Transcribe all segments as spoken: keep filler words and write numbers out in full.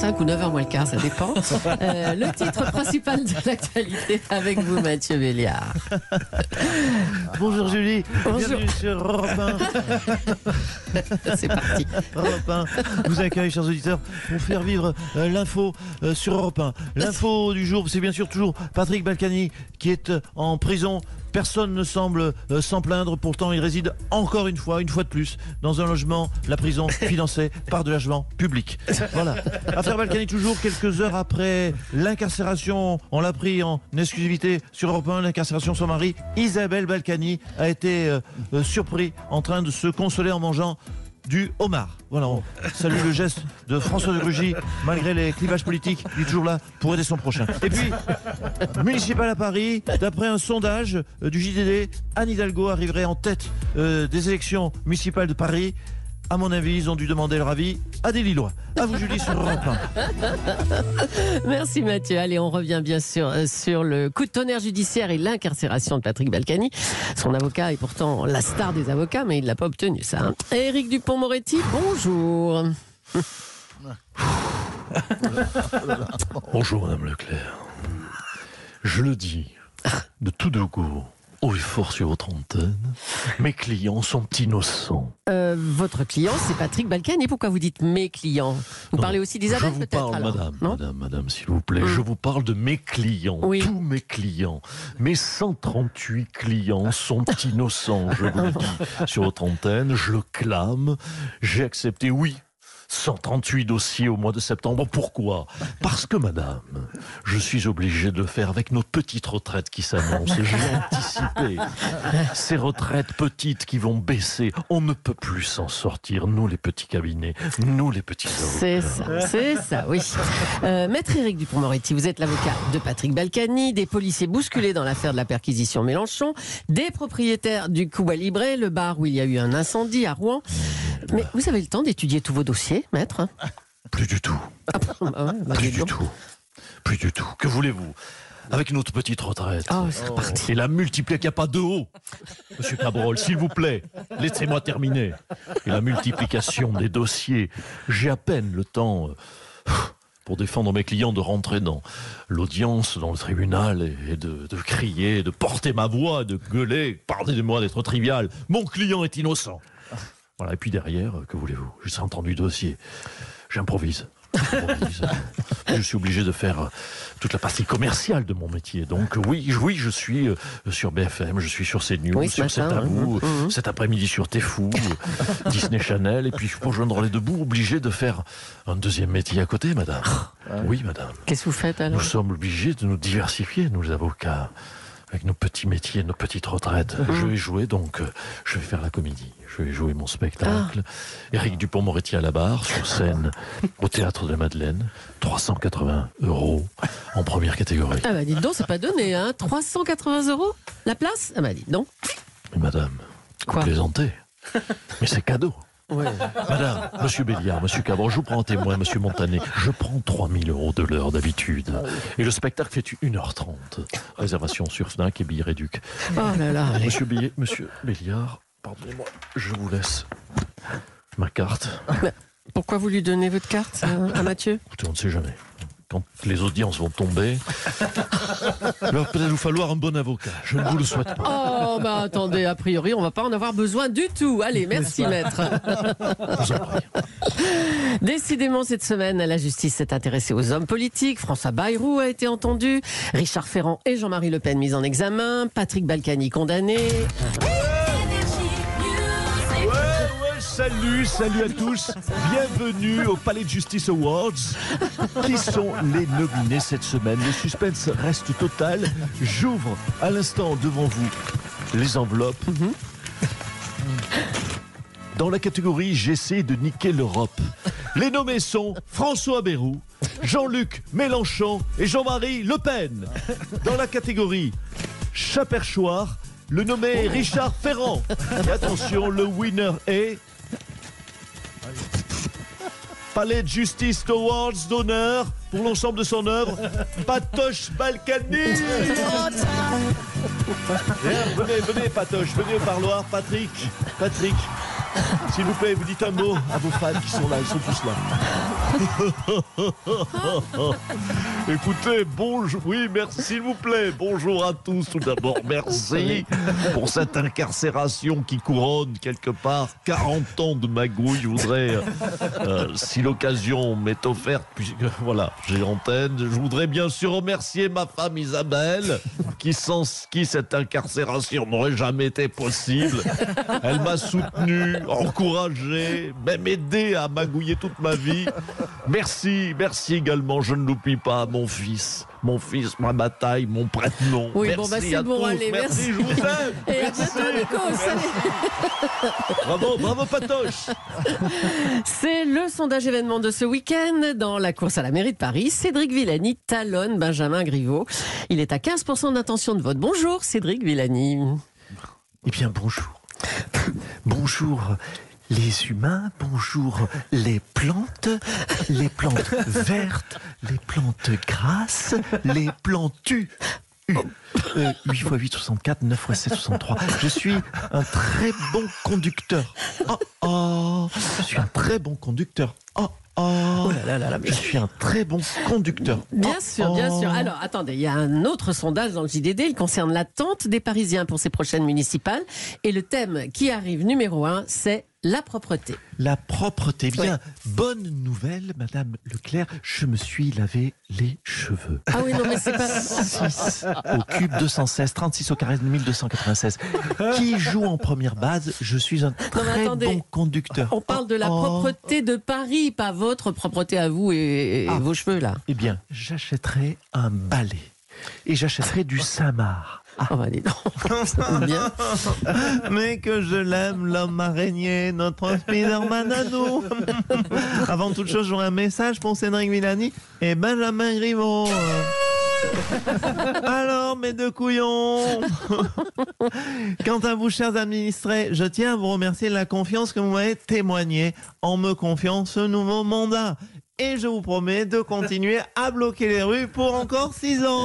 cinq ou neuf heures moins le quart, ça dépend. Euh, le titre principal de l'actualité avec vous, Mathieu Béliard. Bonjour Julie, Bonjour. bienvenue sur Europe un. C'est parti. Europe un vous accueille, chers auditeurs, pour faire vivre euh, l'info euh, sur Europe un. L'info du jour, c'est bien sûr toujours Patrick Balkany qui est euh, en prison. Personne ne semble euh, s'en plaindre, pourtant il réside encore une fois, une fois de plus, dans un logement, la prison financée par de l'argent public. Voilà. Affaire Balkany toujours, quelques heures après l'incarcération, on l'a pris en exclusivité sur Europe un, l'incarcération de son mari, Isabelle Balkany a été euh, euh, surpris en train de se consoler en mangeant du homard. Voilà, on salue le geste de François de Rugy, malgré les clivages politiques, il est toujours là pour aider son prochain. Et puis, municipal à Paris, d'après un sondage euh, du J D D, Anne Hidalgo arriverait en tête euh, des élections municipales de Paris. À mon avis, ils ont dû demander leur avis à des Lillois. À vous Julie sur Europe un. Merci Mathieu. Allez, on revient bien sûr euh, sur le coup de tonnerre judiciaire et l'incarcération de Patrick Balkany. Son avocat est pourtant la star des avocats, mais il ne l'a pas obtenu, ça. Hein. Éric Dupond-Moretti, bonjour. Bonjour Madame Leclerc. Je le dis de tout de go, haut et fort sur votre antenne, mes clients sont innocents. Euh, votre client, c'est Patrick Balkany. Pourquoi vous dites mes clients? Vous Non, parlez aussi d'Isabelle, Je vous peut-être parle, alors, madame, non madame, madame, s'il vous plaît. Mm. Je vous parle de mes clients, Oui. tous mes clients. Mes cent trente-huit clients sont innocents, je vous le dis. Sur votre antenne, je le clame. J'ai accepté, oui, cent trente-huit dossiers au mois de septembre. Pourquoi? Parce que, madame, je suis obligé de le faire avec nos petites retraites qui s'annoncent. J'ai anticipé ces retraites petites qui vont baisser. On ne peut plus s'en sortir, nous les petits cabinets, nous les petits avocats. C'est ça, c'est ça, oui. Euh, Maître Éric Dupond-Moretti, vous êtes l'avocat de Patrick Balkany, des policiers bousculés dans l'affaire de la perquisition Mélenchon, des propriétaires du Cuba Libre, le bar où il y a eu un incendie à Rouen. Mais vous avez le temps d'étudier tous vos dossiers, maître? Plus du tout. Ah, bah ouais, bah Plus dis du donc. tout. Plus du tout. Que voulez-vous? Avec notre petite retraite. Oh, c'est reparti. Et la multiplication, il n'y a pas de haut. Monsieur Cabrol, s'il vous plaît, laissez-moi terminer. Et la multiplication des dossiers. J'ai à peine le temps euh, pour défendre mes clients de rentrer dans l'audience, dans le tribunal, et, et de, de crier, de porter ma voix, de gueuler. Pardonnez-moi d'être trivial. Mon client est innocent. Voilà, et puis derrière, que voulez-vous? J'ai cent trente-huit dossiers. J'improvise. J'improvise. Je suis obligé de faire toute la partie commerciale de mon métier. Donc oui, oui, je suis sur B F M, je suis sur CNews, Oui, ce sur matin, C'est à vous, mmh, mmh. cet après-midi sur T'es fou, Disney Channel, et puis pour joindre les deux bouts, obligé de faire un deuxième métier à côté, madame. Oui, madame. Qu'est-ce que vous faites alors? Nous sommes obligés de nous diversifier, nous les avocats. Avec nos petits métiers, nos petites retraites. Mmh. Je vais jouer, donc, euh, je vais faire la comédie. Je vais jouer mon spectacle. Ah. Éric Dupond-Moretti à la barre, sur scène, au Théâtre de la Madeleine. trois cent quatre-vingts euros en première catégorie. Ah bah dites donc, c'est pas donné, hein. trois cent quatre-vingts euros la place? Ah bah dites donc. Mais madame, Quoi? vous plaisantez. Mais c'est cadeau. Ouais. Madame, monsieur Béliard, monsieur Cabron, je vous prends en témoin, monsieur Montanet. Je prends trois mille euros de l'heure d'habitude. Et le spectacle fait une heure trente. Réservation sur Fnac et billets réduc. Oh là là. allez. Monsieur, Billet, monsieur Béliard, pardonnez-moi, je vous laisse ma carte. Pourquoi vous lui donnez votre carte euh, à Mathieu? Écoutez, on ne sait jamais. Quand les audiences vont tomber, il va peut-être vous falloir un bon avocat. Je ne vous le souhaite pas. Oh bah attendez, a priori on va pas en avoir besoin du tout. Allez, merci maître. Je vous en prie. Décidément cette semaine, la justice s'est intéressée aux hommes politiques. François Bayrou a été entendu, Richard Ferrand et Jean-Marie Le Pen mis en examen, Patrick Balkany condamné. Salut, salut à tous. Bienvenue au Palais de Justice Awards. Qui sont les nominés cette semaine? Le suspense reste total. J'ouvre à l'instant devant vous les enveloppes. Dans la catégorie J'essaie de niquer l'Europe, les nommés sont François Bayrou, Jean-Luc Mélenchon et Jean-Marie Le Pen. Dans la catégorie Chat-Perchoir, le nommé est Richard Ferrand. Et attention, le winner est Palais de Justice Awards d'honneur pour l'ensemble de son œuvre, Patoche Balkany. Viens, venez, venez Patoche, venez au parloir. Patrick, Patrick, S'il vous plaît, vous dites un mot à vos fans qui sont là, ils sont tous là. Écoutez, bonjour, oui, merci, s'il vous plaît. Bonjour à tous. Tout d'abord, merci pour cette incarcération qui couronne quelque part quarante ans de magouille. Je voudrais, euh, si l'occasion m'est offerte, puisque voilà, j'ai l'antenne, je voudrais bien sûr remercier ma femme Isabelle, qui sans qui cette incarcération n'aurait jamais été possible. Elle m'a soutenu, encouragé, même aidé à magouiller toute ma vie. Merci, merci également, je ne l'oublie pas, mon fils, mon fils, ma bataille, mon prête-nom. Oui, merci bon, bah c'est à bon, tous. allez, merci. merci. Je vous aime. Et à Merci. bientôt, Nico. Salut. Bravo, bravo Patoche. C'est le sondage événement de ce week-end dans la course à la mairie de Paris. Cédric Villani talonne Benjamin Griveaux. Il est à quinze pour cent d'intention de vote. Bonjour Cédric Villani. Eh bien, bonjour. Bonjour les humains, bonjour les plantes, les plantes vertes, les plantes grasses, les plantus. Euh, huit fois huit, soixante-quatre, neuf fois sept, soixante-trois. Je suis un très bon conducteur. Oh, oh. Je suis un très bon conducteur. Oh, oh. Oh là là là là, mais- Je suis un très bon conducteur. Bien Oh, sûr, bien oh. sûr. Alors, attendez, il y a un autre sondage dans le J D D. Il concerne l'attente des Parisiens pour ces prochaines municipales. Et le thème qui arrive numéro un, c'est la propreté. La propreté. Bien, Ouais. bonne nouvelle, Madame Leclerc, je me suis lavé les cheveux. Ah oui, non, mais c'est pas... six au cube deux cent seize, trente-six au carré mille deux cent quatre-vingt-seize. Qui joue en première base? Je suis un mais très attendez, bon conducteur. On parle de la Oh, oh. propreté de Paris, pas votre propreté à vous et, et Ah. vos cheveux, là. Eh bien, j'achèterai un balai et j'achèterai du Samar. Oh, bah, dis donc. Ça tombe bien. Mais que je l'aime, l'homme araignée, notre Spider-Man à nous. Avant toute chose, j'aurais un message pour Cédric Villani et Benjamin Griveaux. Alors, mes deux couillons. Quant à vous, chers administrés, je tiens à vous remercier de la confiance que vous m'avez témoignée en me confiant ce nouveau mandat. Et je vous promets de continuer à bloquer les rues pour encore six ans.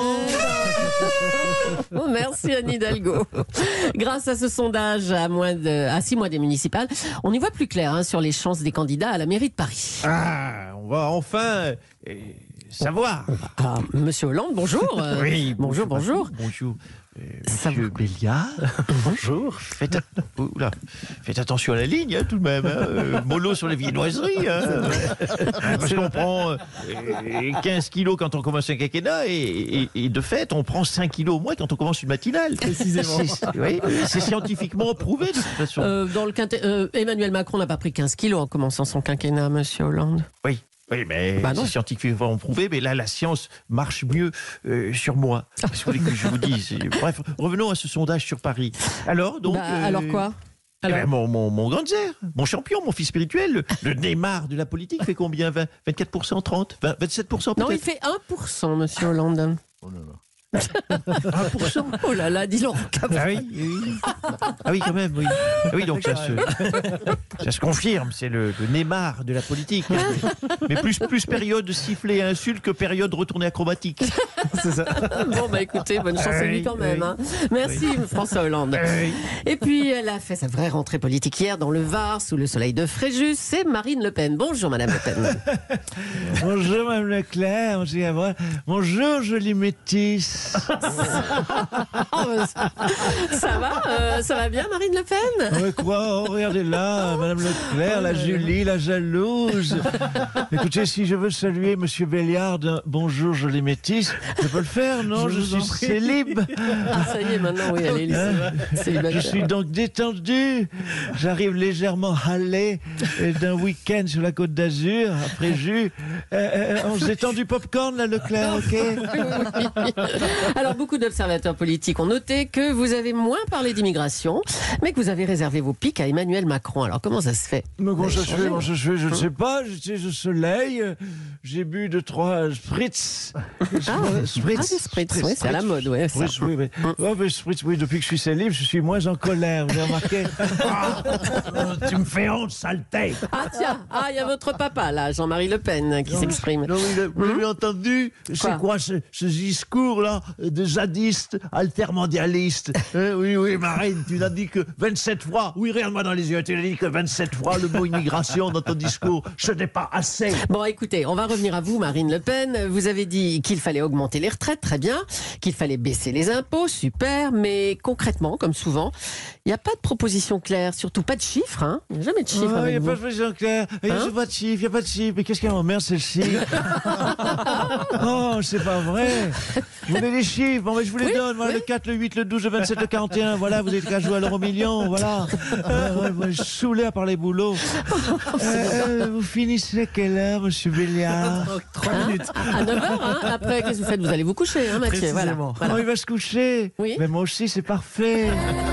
Oh, merci Anne Hidalgo. Grâce à ce sondage à, moins de, à six mois des municipales, on y voit plus clair hein, sur les chances des candidats à la mairie de Paris. Ah, on va enfin euh, savoir. Ah, Monsieur Hollande, bonjour. Euh, Oui, bonjour, bonjour. Bonjour. Euh, Ça Monsieur Béliard, bonjour. Faites, oula, faites attention à la ligne, hein, tout de même. Hein. Euh, mollo sur les viennoiseries. Hein. Parce qu'on prend euh, quinze kilos quand on commence un quinquennat et, et, et de fait, on prend cinq kilos au moins quand on commence une matinale. Précisément. C'est, oui, c'est scientifiquement prouvé de toute façon. Euh, dans le quintet- euh, Emmanuel Macron n'a pas pris quinze kilos en commençant son quinquennat, Monsieur Hollande. Oui. Oui, mais Bah non. c'est scientifiquement prouvé, mais là, la science marche mieux euh, sur moi. Si vous voulez que je vous dise. Bref, revenons à ce sondage sur Paris. Alors, donc. Bah, euh, alors quoi eh alors, ben, mon, mon, mon grand zère, mon champion, mon fils spirituel, le, le Neymar de la politique fait combien? vingt, vingt-quatre pour cent, trente, vingt, vingt-sept pour cent Non, il peut-être? fait un pour cent, Monsieur Hollande. Oh là là. un pour cent. Oh là là, dis-le. Ah oui, oui. Ah oui, quand même, oui. Ah oui, donc ça se, ça se confirme, c'est le, le Neymar de la politique. Mais plus, plus période sifflet et insulte que période retournée acrobatique. C'est ça. Bon, bah écoutez, bonne chance à lui Oui, quand même. oui. hein. Merci, François Hollande. Oui. Et puis, elle a fait sa vraie rentrée politique hier dans le Var, sous le soleil de Fréjus. C'est Marine Le Pen. Bonjour, Madame Le Pen. Bonjour, Mme Leclerc. Bonjour, Gabriel. Bonjour, jolie métisse. Oh, bah, ça, ça va euh, Ça va bien, Marine Le Pen Ouais, quoi? Oh, regardez là, Madame Leclerc, la Julie, la jalouse. Écoutez, si je veux saluer Monsieur Béliard d'un bonjour, jolie métisse, je peux le faire, non? Je, suis célib. Ah, ça y est, maintenant, oui, elle est Hein Je célibataire. suis donc détendu. J'arrive légèrement halé euh, d'un week-end sur la Côte d'Azur, après jus. Euh, euh, on se détend du popcorn, là, Leclerc, ok? Alors, beaucoup d'observateurs politiques ont noté que vous avez moins parlé d'immigration, mais que vous avez réservé vos pics à Emmanuel Macron. Alors, comment ça se fait Mais comment ça se changé. fait, comment ça se fait, je ne sais pas, j'étais au soleil, euh, j'ai bu deux, trois spritz. Spritz. Ah, des spritz, oui, c'est à la mode, ouais, ça. Spritz, oui, oui. Ouais, mais spritz, oui, depuis que je suis célib, je suis moins en colère, vous avez remarqué? Ah, tu me fais honte, saleté! Ah, tiens, ah, il y a votre papa, là, Jean-Marie Le Pen, qui s'exprime. Non, mais vous avez entendu? C'est Quoi quoi ce, ce discours-là? moi de zadiste, altermondialiste. Euh, oui, oui, Marine, tu n'as dit que vingt-sept fois. Oui, regarde-moi dans les yeux. Tu n'as dit que vingt-sept fois le mot immigration dans ton discours. Ce n'est pas assez. Bon, écoutez, on va revenir à vous, Marine Le Pen. Vous avez dit qu'il fallait augmenter les retraites, très bien. Qu'il fallait baisser les impôts, super. Mais concrètement, comme souvent, il n'y a pas de proposition claire, surtout pas de chiffres. Hein. Il n'y a jamais de chiffres. Il avec n'y a vous. pas de proposition claire. Il n'y Hein a pas de chiffres. Il n'y a pas de chiffres. Mais qu'est-ce qui m'emmerde, c'est le chiffre. Oh, c'est pas vrai. Vous voulez les chiffres? Bon, mais je vous les Oui, donne. Voilà, oui. le quatre, le huit, le douze, le vingt-sept, le quarante et un. Voilà, vous êtes qu'à jouer à l'euro million. Voilà. Euh, ouais, je suis saoulé à parler boulot. Euh, euh, vous finissez à quelle heure, monsieur Béliard? Trois minutes. À neuf heures, hein. Après, qu'est-ce que vous faites? Vous allez vous coucher, hein, Mathieu. Voilà. Précisément. Voilà. Oh, il va se coucher. Oui. Mais moi aussi, c'est parfait.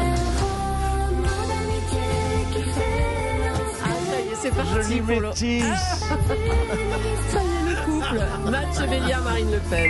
Ah, ça y est, c'est parti Joli pour le... métis. Ça y est, le couple. Mathieu Béliard, Marine Le Pen.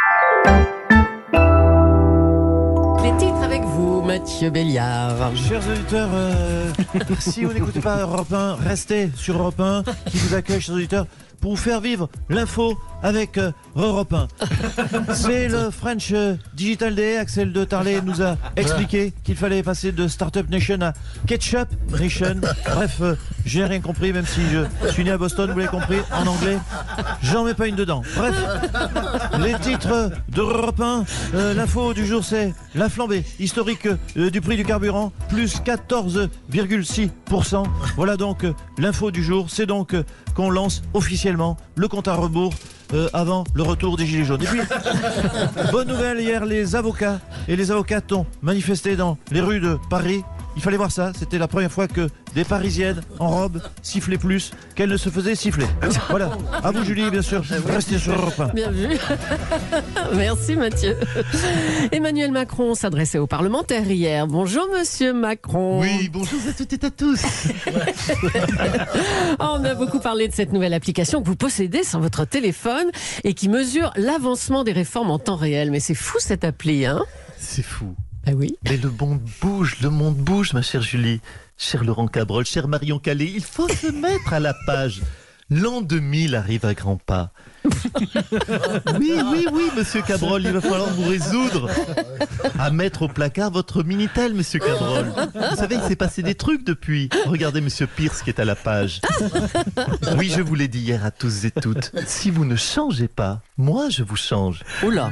Les titres avec vous, Mathieu Béliard. Chers auditeurs, euh, si vous n'écoutez pas Europe un, restez sur Europe un qui vous accueille, chers auditeurs, pour vous faire vivre l'info avec euh, Europe un. C'est le French euh, Digital Day. Axel de Tarlet nous a expliqué qu'il fallait passer de Startup Nation à Ketchup Nation. Bref, euh, j'ai rien compris, même si je suis né à Boston, vous l'avez compris, en anglais. J'en mets pas une dedans. Bref, les titres d'Europe un. Euh, L'info du jour, c'est la flambée historique euh, du prix du carburant, plus quatorze virgule six pour cent. Voilà donc euh, l'info du jour. C'est donc euh, qu'on lance officiellement le compte à rebours euh, avant le retour des Gilets jaunes. Et puis, bonne nouvelle, hier, les avocats et les avocates ont manifesté dans les rues de Paris. Il fallait voir ça, c'était la première fois que des Parisiennes en robe sifflaient plus qu'elles ne se faisaient siffler. Voilà, à vous Julie, bien sûr, restez sur Europe un. Bien vu. Merci Mathieu. Emmanuel Macron s'adressait aux parlementaires hier. Bonjour Monsieur Macron. Oui, bonjour à toutes et à tous. Oh, on a beaucoup parlé de cette nouvelle application que vous possédez sur votre téléphone et qui mesure l'avancement des réformes en temps réel. Mais c'est fou cette appli, hein? C'est fou. Ah oui. Mais le monde bouge, le monde bouge, ma chère Julie. Cher Laurent Cabrol, cher Marion Calais, il faut se mettre à la page. L'an deux mille arrive à grands pas. Oui, oui, oui, monsieur Cabrol, il va falloir vous résoudre à mettre au placard votre Minitel, monsieur Cabrol. Vous savez, il s'est passé des trucs depuis. Regardez monsieur Pierce qui est à la page. Oui, je vous l'ai dit hier à tous et toutes. Si vous ne changez pas, moi je vous change. Oula.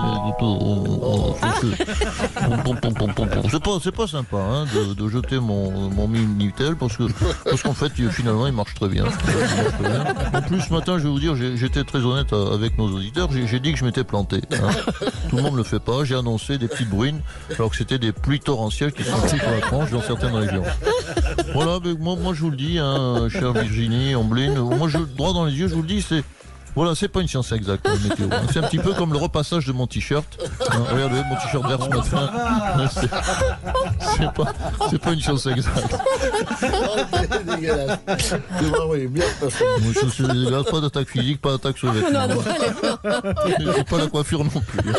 C'est pas, c'est pas sympa hein, de, de jeter mon, mon Minitel parce que parce qu'en fait finalement il marche très bien. En plus ce matin je vais vous dire j'ai- j'étais très honnête avec nos auditeurs, j'ai j'ai dit que je m'étais planté. Hein. Tout le monde ne le fait pas, j'ai annoncé des petites bruines alors que c'était des pluies torrentielles qui sont tombées sur la tranche dans certaines régions. Voilà, mais moi, moi je vous le dis, hein, chère Virginie, Ambline, moi je droit dans les yeux je vous le dis, c'est voilà, c'est pas une science exacte, la météo. C'est un petit peu comme le repassage de mon t-shirt. Hein, regardez, mon t-shirt vert ce matin. C'est, c'est pas, c'est pas une science exacte. C'est dégueulasse. C'est vraiment il est bien passé. Moi, je suis dégueulasse, pas d'attaque physique, pas d'attaque sur les vêtements. Non, non, allez, Et pas la coiffure non plus.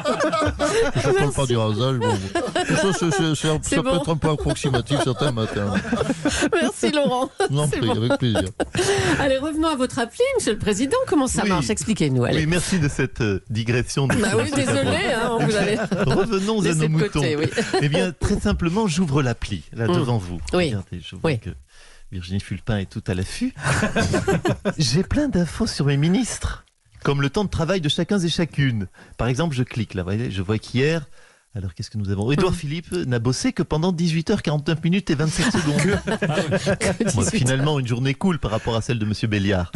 Je parle pas du rasage. Bon, tout ça, c'est, c'est, c'est un- C'est ça bon. peut être un peu approximatif certains matins. merci Laurent. Non, C'est prie, bon. avec plaisir. Allez, revenons à votre appli, Monsieur le Président. Comment ça Oui. marche? Expliquez-nous. Allez. Oui, merci de cette euh, digression. De Bah oui, désolé, hein, on vous avait Revenons à laissé nos de moutons. côté. Oui. Eh bien, très simplement, j'ouvre l'appli, là, Mm. devant vous. Oui. Regardez, je vois Oui. que Virginie Fulpin est tout à l'affût. J'ai plein d'infos sur mes ministres, comme le temps de travail de chacun et chacune. Par exemple, je clique là, vous voyez, je vois qu'hier, alors qu'est-ce que nous avons Édouard Mm. Philippe n'a bossé que pendant dix-huit heures quarante-neuf minutes et vingt-sept secondes. Bon, finalement, une journée cool par rapport à celle de Monsieur Béliard.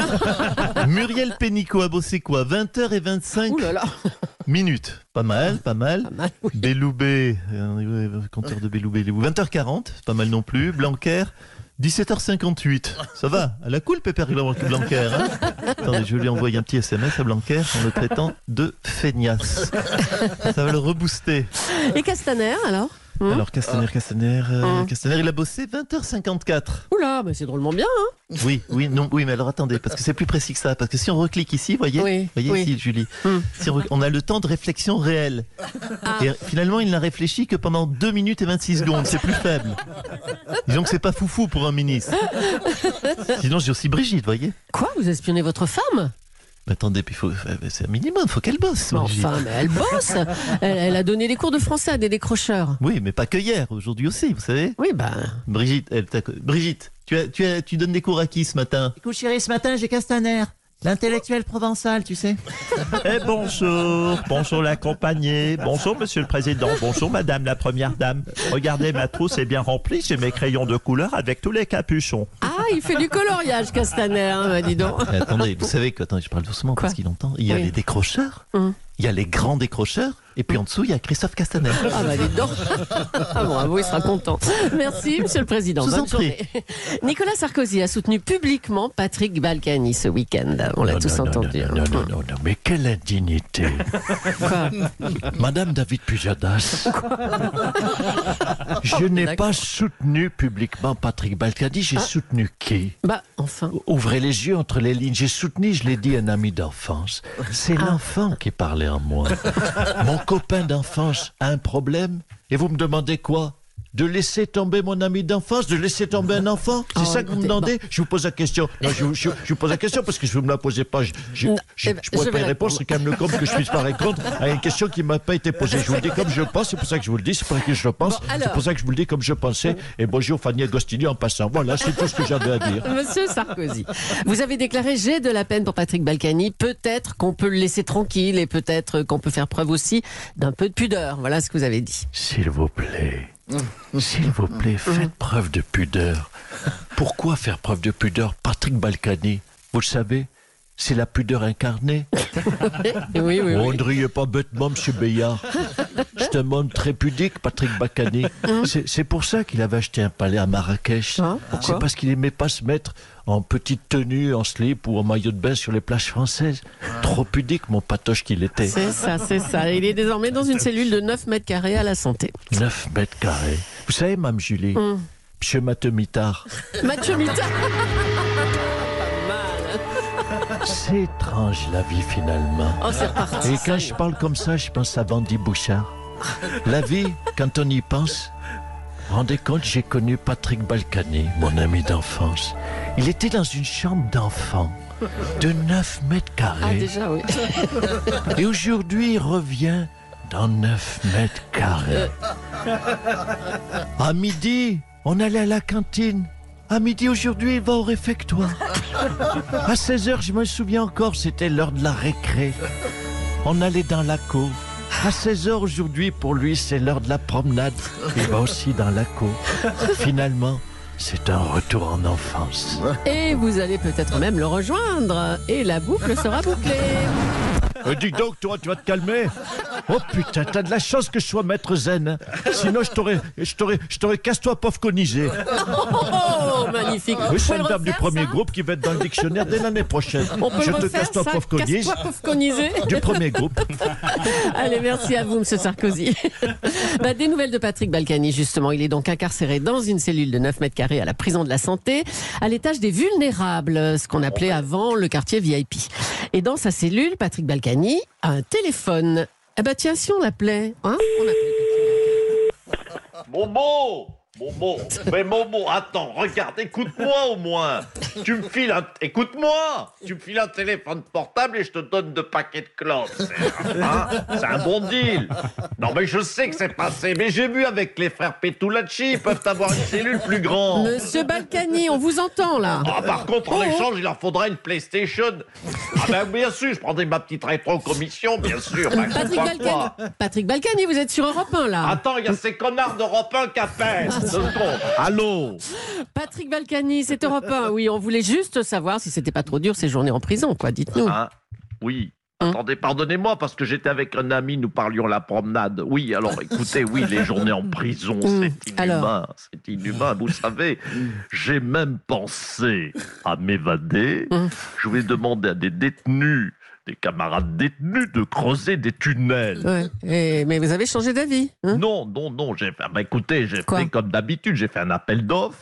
Muriel Pénicaud a bossé quoi vingt heures et vingt-cinq Ouh là là. minutes. Pas mal, pas mal. Pas mal, oui. Belloubet, euh, compteur de Belloubet, vingt heures quarante, pas mal non plus. Blanquer, dix-sept heures cinquante-huit. Ça va, à la cool, Pépère Blanquer. Hein. Attendez, je lui envoie un petit S M S à Blanquer en le traitant de feignasse. Ça va le rebooster. Et Castaner, alors? Hum Alors, Castaner, Castaner, euh, Hum. Castaner, il a bossé vingt heures cinquante-quatre. Oula, mais c'est drôlement bien, hein? Oui, oui, non, oui, mais alors attendez, parce que c'est plus précis que ça. Parce que si on reclique ici, voyez, Oui, voyez oui. ici, Julie, Hum. si on, re- on a le temps de réflexion réelle. Ah. Et finalement, il n'a réfléchi que pendant deux minutes et vingt-six secondes. C'est plus faible. Disons que c'est pas foufou pour un ministre. Sinon, j'ai aussi Brigitte, voyez. Quoi? Vous espionnez votre femme? Mais attendez, puis faut, c'est un minimum, faut qu'elle bosse. Mais Brigitte. enfin, mais elle bosse. Elle, elle a donné des cours de français à des décrocheurs. Oui, mais pas que hier, aujourd'hui aussi, vous savez. Oui, bah. Brigitte, elle t'a- Brigitte, tu, as, tu, as, tu donnes des cours à qui ce matin? Écoute chérie, ce matin j'ai Castaner, l'intellectuel provençal, tu sais. Eh bonjour, bonjour la compagnie, bonjour monsieur le président, bonjour madame la première dame. Regardez, ma trousse est bien remplie, j'ai mes crayons de couleur avec tous les capuchons. Ah, il fait du coloriage, Castaner, hein, bah, dis donc. Mais attendez, vous savez que, attendez, je parle doucement Quoi parce qu'il entend. Il y a Oui. les décrocheurs, Hum. il y a les grands décrocheurs, et puis en dessous, il y a Christophe Castaner. Ah bah dis donc. Ah bon, bravo, il sera content. Merci, Monsieur le Président. Je vous Bonne en prie. journée. Nicolas Sarkozy a soutenu publiquement Patrick Balkany ce week-end. On l'a Non, tous non, non, entendu. Non, non, non, non, non, mais quelle indignité. Quoi Madame David Pujadas, je n'ai D'accord. pas soutenu publiquement Patrick Balkany, j'ai soutenu qui? Bah, enfin. Ouvrez les yeux entre les lignes. J'ai soutenu, je l'ai dit, un ami d'enfance. C'est l'enfant qui parlait en moi. Mon copain d'enfance a un problème et vous me demandez quoi? De laisser tomber mon ami d'enfance, de laisser tomber un enfant? C'est Oh, ça que vous me écoutez, demandez? Je vous pose la question. Non, je, vous- je- je vous pose la question parce que si vous ne me la posez pas, je je, Non, je, eh ben, je pourrais je pas vais y répondre. répondre. C'est quand même le compte que je puisse pas répondre à une question qui ne m'a pas été posée. Je vous le dis comme je pense, c'est pour ça que je vous le dis, c'est pour ça que je le pense, Bon, alors. c'est pour ça que je vous le dis comme je pensais. Et bonjour Fanny Agostini en passant. Voilà, c'est tout ce que j'avais à dire. Monsieur Sarkozy, vous avez déclaré j'ai de la peine pour Patrick Balkany. Peut-être qu'on peut le laisser tranquille et peut-être qu'on peut faire preuve aussi d'un peu de pudeur. Voilà ce que vous avez dit. S'il vous plaît, s'il vous plaît, faites preuve de pudeur. Pourquoi faire preuve de pudeur? Patrick Balkany, vous le savez, c'est la pudeur incarnée. Oui, oui, Oh, oui. ne riez pas bêtement, monsieur Bayard. C'est un monde très pudique, Patrick Balkany. C'est c'est pour ça qu'il avait acheté un palais à Marrakech. Hein, pourquoi C'est parce qu'il aimait pas se mettre en petite tenue, en slip ou en maillot de bain sur les plages françaises. Trop pudique, mon patoche qu'il était. C'est ça, c'est ça. Il est désormais dans une cellule de neuf mètres carrés à la santé. neuf mètres carrés. Vous savez, Mme Julie, Hum. monsieur Mathieu Mitard, Mathieu Mita. c'est étrange la vie finalement. Oh, c'est reparti. Et quand je parle comme ça, je pense à Vandy Bouchard. La vie, quand on y pense, rendez compte, j'ai connu Patrick Balkany, mon ami d'enfance. Il était dans une chambre d'enfant de neuf mètres Ah, carrés. déjà, oui. Et aujourd'hui, il revient dans neuf mètres carrés. À midi, on allait à la cantine. À midi, aujourd'hui, il va au réfectoire. À seize heures, je me souviens encore, c'était l'heure de la récré. On allait dans la cour. À seize heures, aujourd'hui, pour lui, c'est l'heure de la promenade. Il va aussi dans la cour. Finalement, c'est un retour en enfance. Et vous allez peut-être même le rejoindre. Et la boucle sera bouclée. Euh, dis donc, toi, tu vas te calmer. Oh putain, t'as de la chance que je sois maître zen. Hein. Sinon, je t'aurais, je t'aurais, je t'aurais casse-toi pofconisé. Oh, magnifique. Oui, c'est Vous une pouvez dame le du refaire, premier ça groupe qui va être dans le dictionnaire dès l'année prochaine. On peut je le te refaire, casse-toi ça pofconise Casse-toi pofconisé. du premier groupe. Allez, merci à vous, Monsieur Sarkozy. Bah, des nouvelles de Patrick Balkany, justement. Il est donc incarcéré dans une cellule de neuf mètres carrés à la prison de la Santé, à l'étage des vulnérables, ce qu'on appelait avant le quartier V I P. Et dans sa cellule, Patrick Balkany a un téléphone. Eh ben tiens, si on l'appelait, hein on appelait Momo Momo Mais Momo, attends, regarde, écoute-moi au moins. Tu me files un... Écoute-moi. Tu me files un téléphone portable et je te donne deux paquets de clopes. C'est hein C'est un bon deal. Non mais je sais que c'est passé, mais j'ai vu avec les frères Petulacci, ils peuvent avoir une cellule plus grande. Monsieur Balkany, on vous entend là. Ah, par contre, en Oh. échange, il leur faudra une PlayStation. Ah ben bien sûr, je prendrai ma petite rétro-commission, bien sûr. Ben, Patrick pourquoi Balkany, pas. Patrick Balkany, vous êtes sur Europe un là. Attends, il y a ces connards d'Europe un qui appellent. Deux secondes. Allô. Patrick Balkany, c'est Europe un. Oui, on voulait juste savoir si c'était pas trop dur ces journées en prison, quoi. Dites-nous. Hein Oui. Hein Attendez, pardonnez-moi, parce que j'étais avec un ami, nous parlions la promenade. Oui, alors écoutez, oui, les journées en prison, Hum, c'est inhumain. alors C'est inhumain, vous savez. J'ai même pensé à m'évader. Hum. Je vais demander à des détenus des camarades détenus de creuser des tunnels. Ouais. Et, mais vous avez changé d'avis, hein? Non, non, non, j'ai fait, bah, écoutez, j'ai Quoi? fait comme d'habitude, j'ai fait un appel d'offres.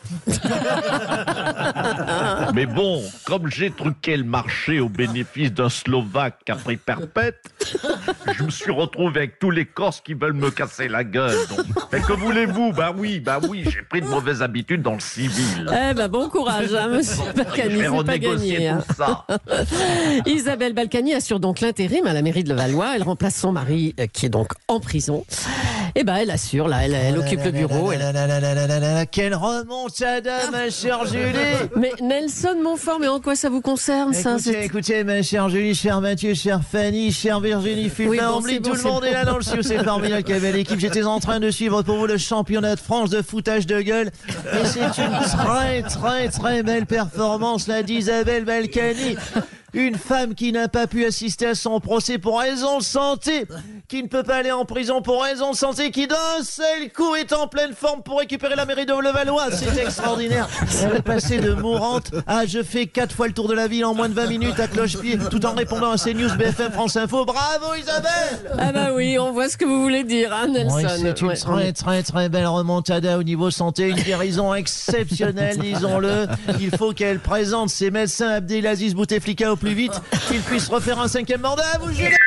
Mais bon, comme j'ai truqué le marché au bénéfice d'un Slovaque à prix perpète, je me suis retrouvé avec tous les Corses qui veulent me casser la gueule. Donc. Mais que voulez-vous? Bah oui, bah oui, j'ai pris de mauvaises habitudes dans le civil. Eh ben bon courage, hein, monsieur Balkany, Je vais c'est pas renégocier gagné. Hein. tout ça. Isabelle Balkany assure donc l'intérim à la mairie de Levallois. Elle remplace son mari euh, qui est donc en prison. Et ben elle assure, là, elle, elle occupe le bureau. Elle... Quelle remontada, ma chère Julie. Mais Nelson Montfort, mais en quoi ça vous concerne ça? Écoutez, c'est- écoutez, ma chère Julie, cher Mathieu, chère Fanny, chère Virginie, Fulbin, Oui, bon, Ambly, c'est bon, tout le c'est monde bon. est là dans le studio, c'est formidable, quelle belle équipe. J'étais en train de suivre pour vous le championnat de France de foutage de gueule. Et c'est une très, très, très belle performance, là, d'Isabelle Balkany. Une femme qui n'a pas pu assister à son procès pour raison de santé, qui ne peut pas aller en prison pour raison de santé, qui d'un seul coup est en pleine forme pour récupérer la mairie de Levallois. C'est extraordinaire. Elle est passée de mourante à je fais quatre fois le tour de la ville en moins de vingt minutes à cloche-pied, tout en répondant à CNews, B F M, France Info. Bravo Isabelle! Ah bah oui, on voit ce que vous voulez dire, hein, Nelson. Oui, c'est une Ouais, très très très belle remontada au niveau santé, une guérison exceptionnelle, disons-le. Il faut qu'elle présente ses médecins Abdelaziz Bouteflika au plus vite, qu'il puisse refaire un cinquième mandat. À vous, Julie.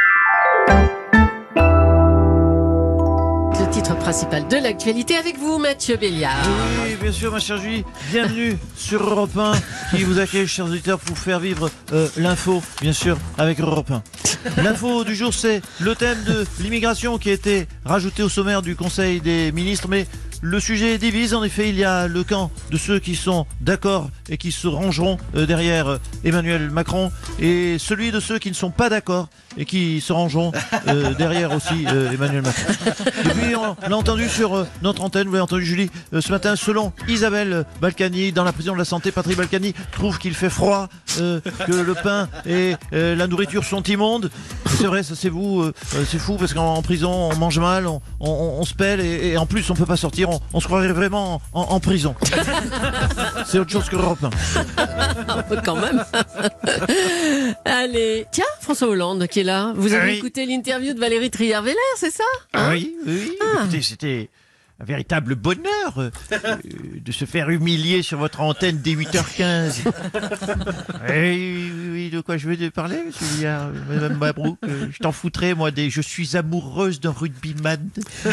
Le titre principal de l'actualité avec vous, Mathieu Béliard. Oui, bien sûr, ma chère Julie. Bienvenue sur Europe un, qui vous accueille, chers auditeurs, pour faire vivre euh, l'info, bien sûr, avec Europe un. L'info du jour, c'est le thème de l'immigration qui a été rajouté au sommaire du Conseil des ministres, mais le sujet divise. En effet, il y a le camp de ceux qui sont d'accord et qui se rangeront euh, derrière euh, Emmanuel Macron, et celui de ceux qui ne sont pas d'accord et qui se rangeront euh, derrière aussi euh, Emmanuel Macron. Et puis, on l'a entendu sur euh, notre antenne, vous l'avez entendu Julie, euh, ce matin, selon Isabelle Balkany, dans la prison de la santé, Patrick Balkany trouve qu'il fait froid, euh, que le pain et euh, la nourriture sont immondes. C'est vrai, ça c'est vous, euh, euh, c'est fou, parce qu'en en prison, on mange mal, on, on, on se pèle, et, et en plus, on peut pas sortir, on, on se croirait vraiment en, en prison. C'est autre chose que Europe un. Quand même. Allez. Tiens, François Hollande qui est là. Vous avez Oui. écouté l'interview de Valérie Trierweiler, c'est ça? Ah oui, oui. Écoutez, c'était un véritable bonheur euh, euh, de se faire humilier sur votre antenne dès huit heures quinze. oui, oui, oui, de quoi je veux parler, monsieur Villard, euh, Madame Mabrouk, euh, je t'en foutrais, moi, des je suis amoureuse d'un rugbyman.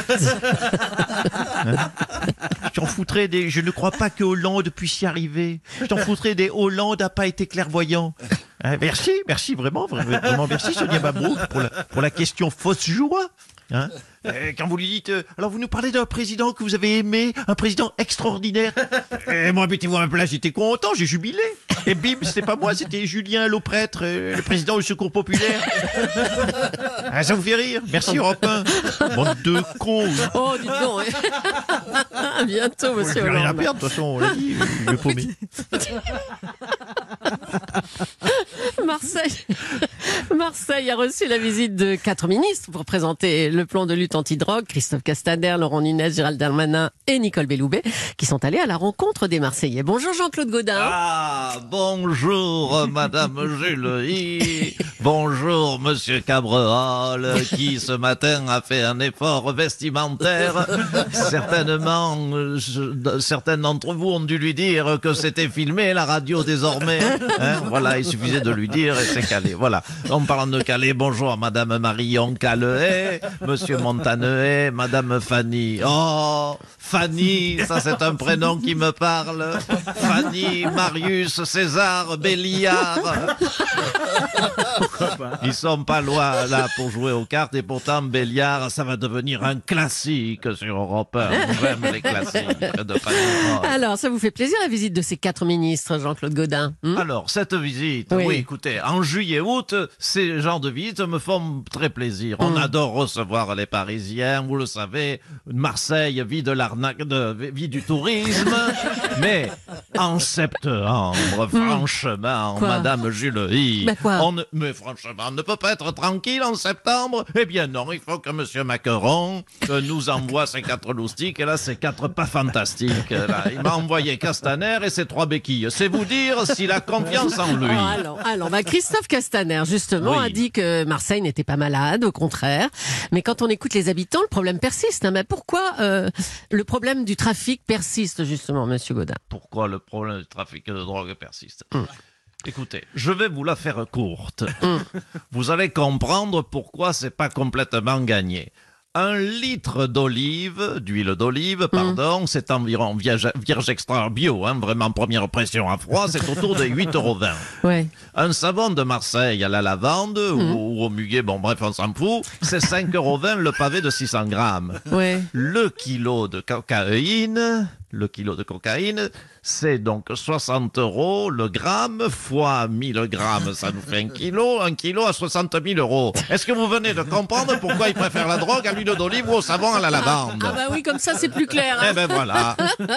Hein, je t'en foutrais des je ne crois pas que Hollande puisse y arriver. Je t'en foutrais des Hollande n'a pas été clairvoyant. Hein, merci, merci vraiment, vraiment, vraiment merci Sonia Mabrouk pour la, pour la question fausse joie. Hein Euh, quand vous lui dites, euh, alors vous nous parlez d'un président que vous avez aimé, un président extraordinaire. Et moi, mettez-vous à ma place, j'étais content, j'ai jubilé. Et bim, c'était pas moi, c'était Julien Lauprêtre, euh, le président du Secours Populaire. Ah, ça vous fait rire? Merci Europe un. Bande de cons. Oh, dites donc. À bientôt, Je monsieur n'ai rien à Hollande. perdre, de toute façon, on l'a dit, je vais paumer. Marseille. Marseille a reçu la visite de quatre ministres pour présenter le plan de lutte anti-drogue. Christophe Castaner, Laurent Nunez, Gérald Darmanin et Nicole Belloubet, qui sont allés à la rencontre des Marseillais. Bonjour Jean-Claude Gaudin. Ah, bonjour, Madame Julie. Bonjour, Monsieur Cabreol, qui ce matin a fait un effort vestimentaire. Certainement, euh, je- certains d'entre vous ont dû lui dire que c'était filmé, la radio désormais. Hein, voilà, il suffisait de lui dire et c'est calé. Voilà. En parlant de calé, bonjour à Madame Marion Caleuet, Monsieur Montaneuet, Madame Fanny. Oh, Fanny, ça c'est un prénom qui me parle. Fanny, Marius, César, Béliard. Ils sont pas loin là pour jouer aux cartes et pourtant Béliard, ça va devenir un classique sur Europe un. J'aime les classiques de Fanny. Oh. Alors, ça vous fait plaisir la visite de ces quatre ministres, Jean-Claude Gaudin, hein? Alors, cette visite, Oui. oui. écoutez, en juillet-août, ces genres de visites me font très plaisir. On Mm. adore recevoir les Parisiens, vous le savez. Marseille vit de l'arnaque, de, vit du tourisme. Mais En septembre, franchement, Quoi Madame Julie, Bah quoi on ne, mais franchement, on ne peut pas être tranquille en septembre. Eh bien non, il faut que Monsieur Macron euh, nous envoie ses quatre loustiques, et là, ces quatre pas fantastiques. Là. Il m'a envoyé Castaner et ses trois béquilles. C'est vous dire s'il a confiance en lui. Oh, alors, alors bah Christophe Castaner, justement, Oui. a dit que Marseille n'était pas malade, au contraire. Mais quand on écoute les habitants, le problème persiste. Hein. Mais pourquoi euh, le problème du trafic persiste, justement, Monsieur Gaudin? Pourquoi le problème du trafic de drogue persiste hum. Écoutez, je vais vous la faire courte. Hum. Vous allez comprendre pourquoi c'est pas complètement gagné. Un litre d'olive, d'huile d'olive, pardon, mmh. c'est environ vierge, vierge extra bio, hein, vraiment première pression à froid, c'est autour de huit euros vingt. Ouais. Un savon de Marseille à la lavande mmh. ou, ou au muguet, bon bref, on s'en fout, c'est cinq euros vingt le pavé de six cents grammes. Ouais. Le kilo de cocaïne, le kilo de cocaïne, c'est donc soixante euros le gramme, fois mille grammes, ça nous fait un kilo, un kilo à soixante mille euros. Est-ce que vous venez de comprendre pourquoi ils préfèrent la drogue à l'huile d'olive ou au savon à la lavande? Ah bah oui, comme ça c'est plus clair. Hein. Eh ben voilà,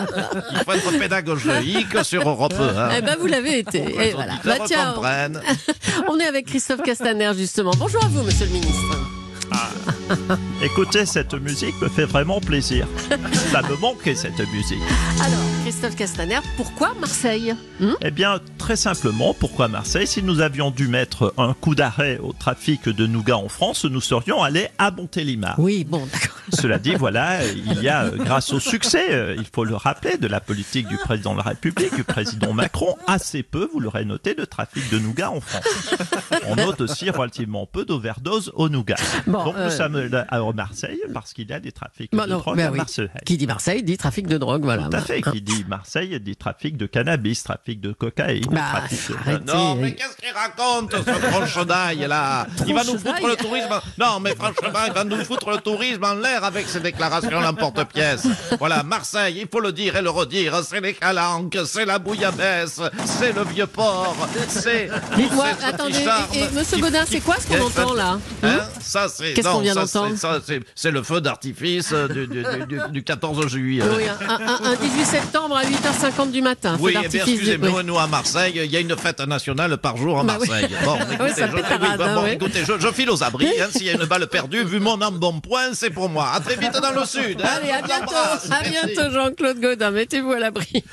il faut être pédagogique sur Europe un. Hein. Eh ben vous l'avez été. Et voilà. Bah, tiens, on... on est avec Christophe Castaner justement. Bonjour à vous, Monsieur le Ministre. Ah. Écoutez, cette musique me fait vraiment plaisir. Ça me manquait, cette musique. Alors, Christophe Castaner, pourquoi Marseille hmm Eh bien, très simplement, pourquoi Marseille? Si nous avions dû mettre un coup d'arrêt au trafic de nougat en France, nous serions allés à Montélimar. Oui, bon, d'accord. Cela dit, voilà, il y a, grâce au succès, il faut le rappeler, de la politique du président de la République, du président Macron, assez peu, vous l'aurez noté, de trafic de nougat en France. On note aussi relativement peu d'overdoses au nougat. Bon, Donc, euh... nous sommes à Marseille parce qu'il y a des trafics bah de non, drogue bah à oui. Marseille. Qui dit Marseille dit trafic de drogue, voilà. Tout à fait. Qui dit Marseille dit trafic de cannabis, trafic de cocaïne. Bah, trafic de... arrêtez. Non, mais qu'est-ce qu'il raconte, ce tronche-d'ail, là? Il va nous foutre le tourisme... Non, mais franchement, il va nous foutre le tourisme en l'air avec ses déclarations l'emporte-pièce. Voilà, Marseille, il faut le dire et le redire, c'est les calanques, c'est la bouillabaisse, c'est le vieux port, c'est... Dites-moi, attendez, et, et, monsieur Gaudin, c'est quoi ce qu'on entend, là? Hein? Ça, c'est... Qu'est-ce qu'on vient ça, d'entendre? Ça, c'est, c'est le feu d'artifice du, du, du, du quatorze juillet. Oui, un, un, un dix-huit septembre à huit heures cinquante du matin. Oui, eh bien, excusez-moi, oui. nous à Marseille, il y a une fête nationale par jour à Marseille. Bah oui. Bon, écoutez, oui, ça je, pétarade, oui, bon, hein, oui. écoutez je, je file aux abris. Hein, s'il y a une balle perdue, vu mon embonpoint, c'est pour moi. À très vite dans le sud. Hein, allez, à bientôt. À bientôt, Jean-Claude Gaudin. Mettez-vous à l'abri.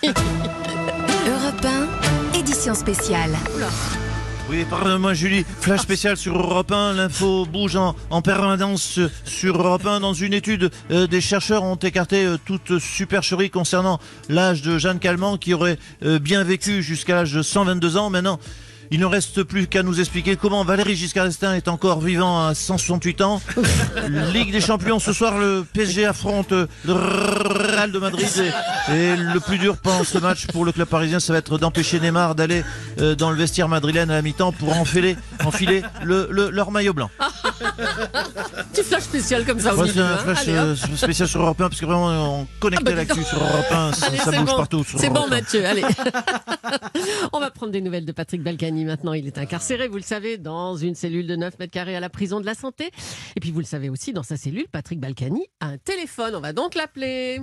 Europe un, édition spéciale. Oula. Oui, pardonne-moi Julie, flash spécial sur Europe un, l'info bouge en, en permanence sur Europe un. Dans une étude, euh, des chercheurs ont écarté euh, toute supercherie concernant l'âge de Jeanne Calment qui aurait euh, bien vécu jusqu'à l'âge de cent vingt-deux ans. Maintenant, il ne reste plus qu'à nous expliquer comment Valéry Giscard d'Estaing est encore vivant à cent soixante-huit ans. Ligue des Champions, ce soir, le P S G affronte le Real de Madrid. Et, et le plus dur pendant ce match pour le club parisien, ça va être d'empêcher Neymar d'aller euh, dans le vestiaire madrilène à la mi-temps pour enfiler, enfiler le, le, leur maillot blanc. Petit flash spécial comme ça au ouais, milieu. C'est un hein. flash Allez, euh, spécial sur Europe un parce que vraiment on connectait ah bah, l'actu sur Europe un, ça, allez, ça bouge bon. partout. Sur c'est Europe bon un. Mathieu, allez. On va prendre des nouvelles de Patrick Balkany maintenant. Il est incarcéré, vous le savez, dans une cellule de neuf mètres carrés à la prison de la Santé. Et puis vous le savez aussi, dans sa cellule, Patrick Balkany a un téléphone. On va donc l'appeler.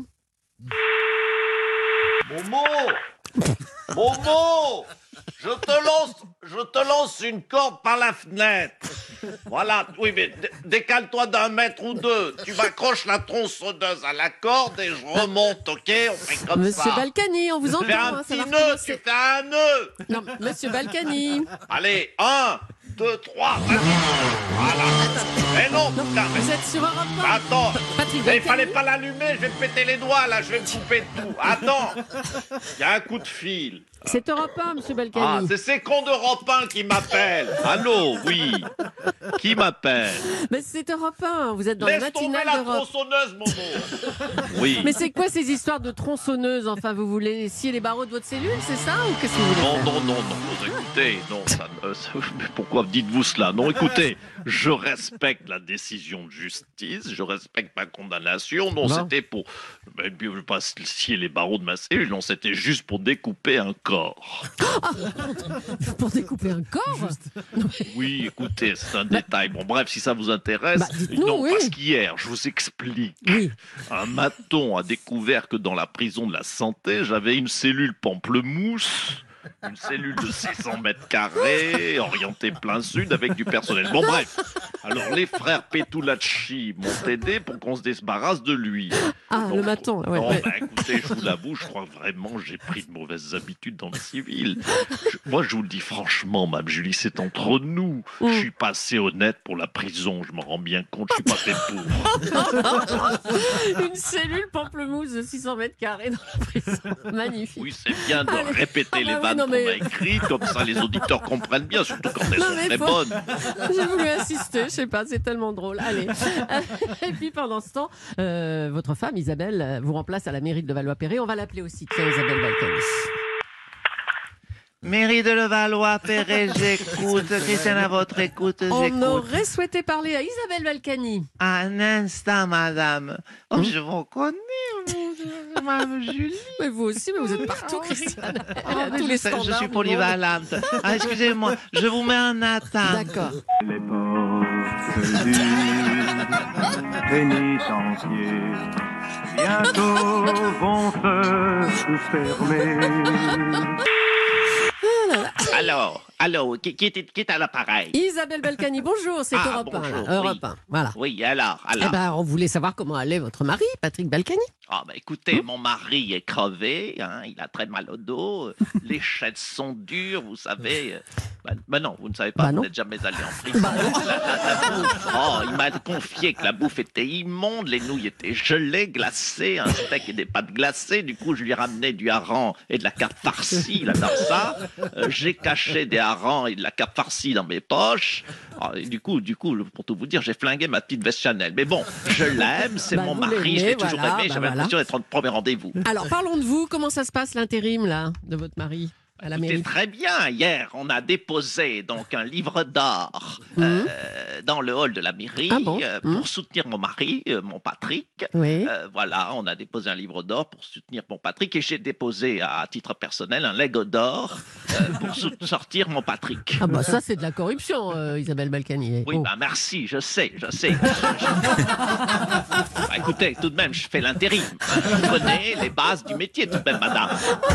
Momo Momo Je te lance, je te lance une corde par la fenêtre. Voilà, oui, mais d- décale-toi d'un mètre ou deux. Tu m'accroches la tronçonneuse à la corde et je remonte, ok? On fait comme Monsieur ça. Monsieur Balkany, on vous entend. Fais un hein, petit ça va nœud, tu fais un nœud. Non, Monsieur Balkany. Allez, un, deux, trois, vas-y. Voilà. Mais non, non putain, mais... Vous êtes sur Europe un. Attends, Patrick mais il fallait pas l'allumer, je vais me péter les doigts, là, je vais me couper de tout. Attends, il y a un coup de fil. C'est Europe un, Monsieur Balkany. Ah, c'est ces cons d'Europe un qui m'appellent. Allô, oui. Qui m'appelle? Mais c'est Europe un, vous êtes dans Laisse le tomber matinal la d'Europe. tronçonneuse, Momo. Oui. Mais c'est quoi ces histoires de tronçonneuse? Enfin, vous voulez scier les barreaux de votre cellule, c'est ça? Ou qu'est-ce que vous voulez Non, faire? non, non, non, écoutez, non, ça, euh, ça, mais pourquoi dites-vous cela? Non, écoutez, je respecte la décision de justice, je respecte ma condamnation. Non, Non. c'était pour... Ben, je ne veux pas scier les barreaux de ma cellule. Non, c'était juste pour découper un corps. Pour découper un corps. Oui, écoutez, c'est un détail. Bon, bref, si ça vous intéresse... Bah, dites-nous, non, oui. parce qu'hier, je vous explique. Oui. Un maton a découvert que dans la prison de la Santé, j'avais une cellule pamplemousse, une cellule de six cents mètres carrés, orientée plein sud, avec du personnel. Bon, bref. Alors, les frères Petulacci m'ont aidé pour qu'on se débarrasse de lui. Ah, Donc, le maton. là, ouais, non, ouais. bah, écoutez, je vous l'avoue, je crois vraiment que j'ai pris de mauvaises habitudes dans le civil. Je- moi, je vous le dis franchement, Mme Julie, c'est entre nous. Mm. Je suis pas assez honnête pour la prison, je m'en rends bien compte, je suis pas fait pour. Une cellule pamplemousse de six cents mètres carrés dans la prison. Magnifique. Oui, c'est bien de Allez. répéter Ah les bah oui, vannes non, qu'on mais- a écrites, comme ça les auditeurs comprennent bien, surtout quand elles Non, sont mais très faut- bonnes. J'ai voulu insister, je sais pas, c'est tellement drôle. Allez. Et puis pendant ce temps, euh, votre femme Isabelle euh, vous remplace à la mairie de Levallois-Perret. On va l'appeler aussi, tiens, Isabelle Balkany. Mairie de Levallois-Perret, j'écoute. Christiane, à votre écoute, On j'écoute. aurait souhaité parler à Isabelle Balkany. Un instant, madame. Oh, je vous connais, vous, madame Julie. Mais vous aussi, mais vous êtes partout, Christiane. Elle Ah, a mais tous je, les sais, je standards suis du polyvalente. Ah, excusez-moi, je vous mets en attente. D'accord. Les portes du pénitencier bientôt vont se fermer. Alors, alors, qui, qui est, qui est à l'appareil? Isabelle Balkany, bonjour, c'est Ah, Europe un. bonjour, là, Europe oui. un, voilà. Oui, alors, Eh alors. ben, on voulait savoir comment allait votre mari, Patrick Balkany. Ah, bah écoutez, mon mari est crevé, hein, il a très mal au dos, euh, les chaises sont dures, vous savez. euh, Bah, bah non, vous ne savez pas, Bah vous non. n'êtes jamais allé en prison. Bah non. La, la- la bouffe, oh, il m'a confié que la bouffe était immonde, les nouilles étaient gelées, glacées, un steak et des pâtes glacées. Du coup, je lui ai ramené du hareng et de la cape farcie, il adore ça. Euh, J'ai caché des harengs et de la cape farcie dans mes poches. Ah, et du coup, du coup, pour tout vous dire, j'ai flingué ma petite veste Chanel. Mais bon, je l'aime, c'est Bah, mon vous mari, l'aimez, je l'ai toujours voilà, aimé, bah j'avais voilà. l'impression d'être en premier rendez-vous. Alors, parlons de vous. Comment ça se passe l'intérim, là, de votre mari à la Écoutez, mairie? très bien. Hier, on a déposé donc un livre d'or euh, dans le hall de la mairie Ah bon euh, Mhm. pour soutenir mon mari, euh, mon Patrick. Oui. Euh, voilà, on a déposé un livre d'or pour soutenir mon Patrick et j'ai déposé à titre personnel un Lego d'or euh, pour sou- sortir mon Patrick. Ah bah ça, c'est de la corruption, euh, Isabelle Balkany. Oui, Oh. bah merci, je sais, je sais. Bah, écoutez, tout de même, je fais l'intérim. hein. Vous connaissez les bases du métier, tout de même, madame.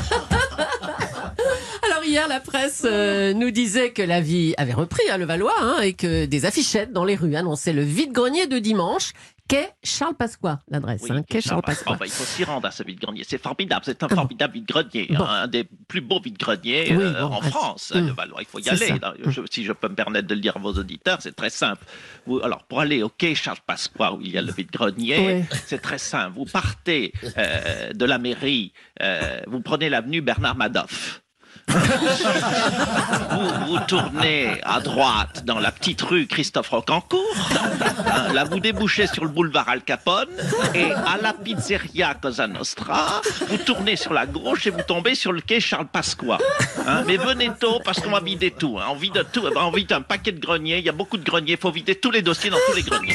Alors hier, la presse euh, nous disait que la vie avait repris à Levallois hein, et que des affichettes dans les rues annonçaient le vide-grenier de dimanche. Quai Charles Pasqua, l'adresse. Oui, hein, Quai Charles bah, Pasqua. oh, bah, il faut s'y rendre à ce vide-grenier. C'est formidable, c'est un Ah bon. formidable vide-grenier. Bon. hein, un des plus beaux vide-greniers Oui, euh, bon, en ah, France. hum. Le Valois, il faut y C'est aller. ça. Là, je- si je peux me permettre de le dire à vos auditeurs, c'est très simple. Vous- alors, pour aller au quai Charles Pasqua, où il y a le vide-grenier, Oui. c'est très simple. Vous partez euh, de la mairie, euh, vous prenez l'avenue Bernard Madoff. vous, vous tournez à droite dans la petite rue Christophe Rocancourt. Hein, là, vous débouchez sur le boulevard Al Capone et à la pizzeria Cosa Nostra, vous tournez sur la gauche et vous tombez sur le quai Charles Pasqua. Hein, mais venez tôt parce qu'on va vider tout. Hein. On vide tout. On vide un paquet de greniers. Il y a beaucoup de greniers. Il faut vider tous les dossiers dans tous les greniers.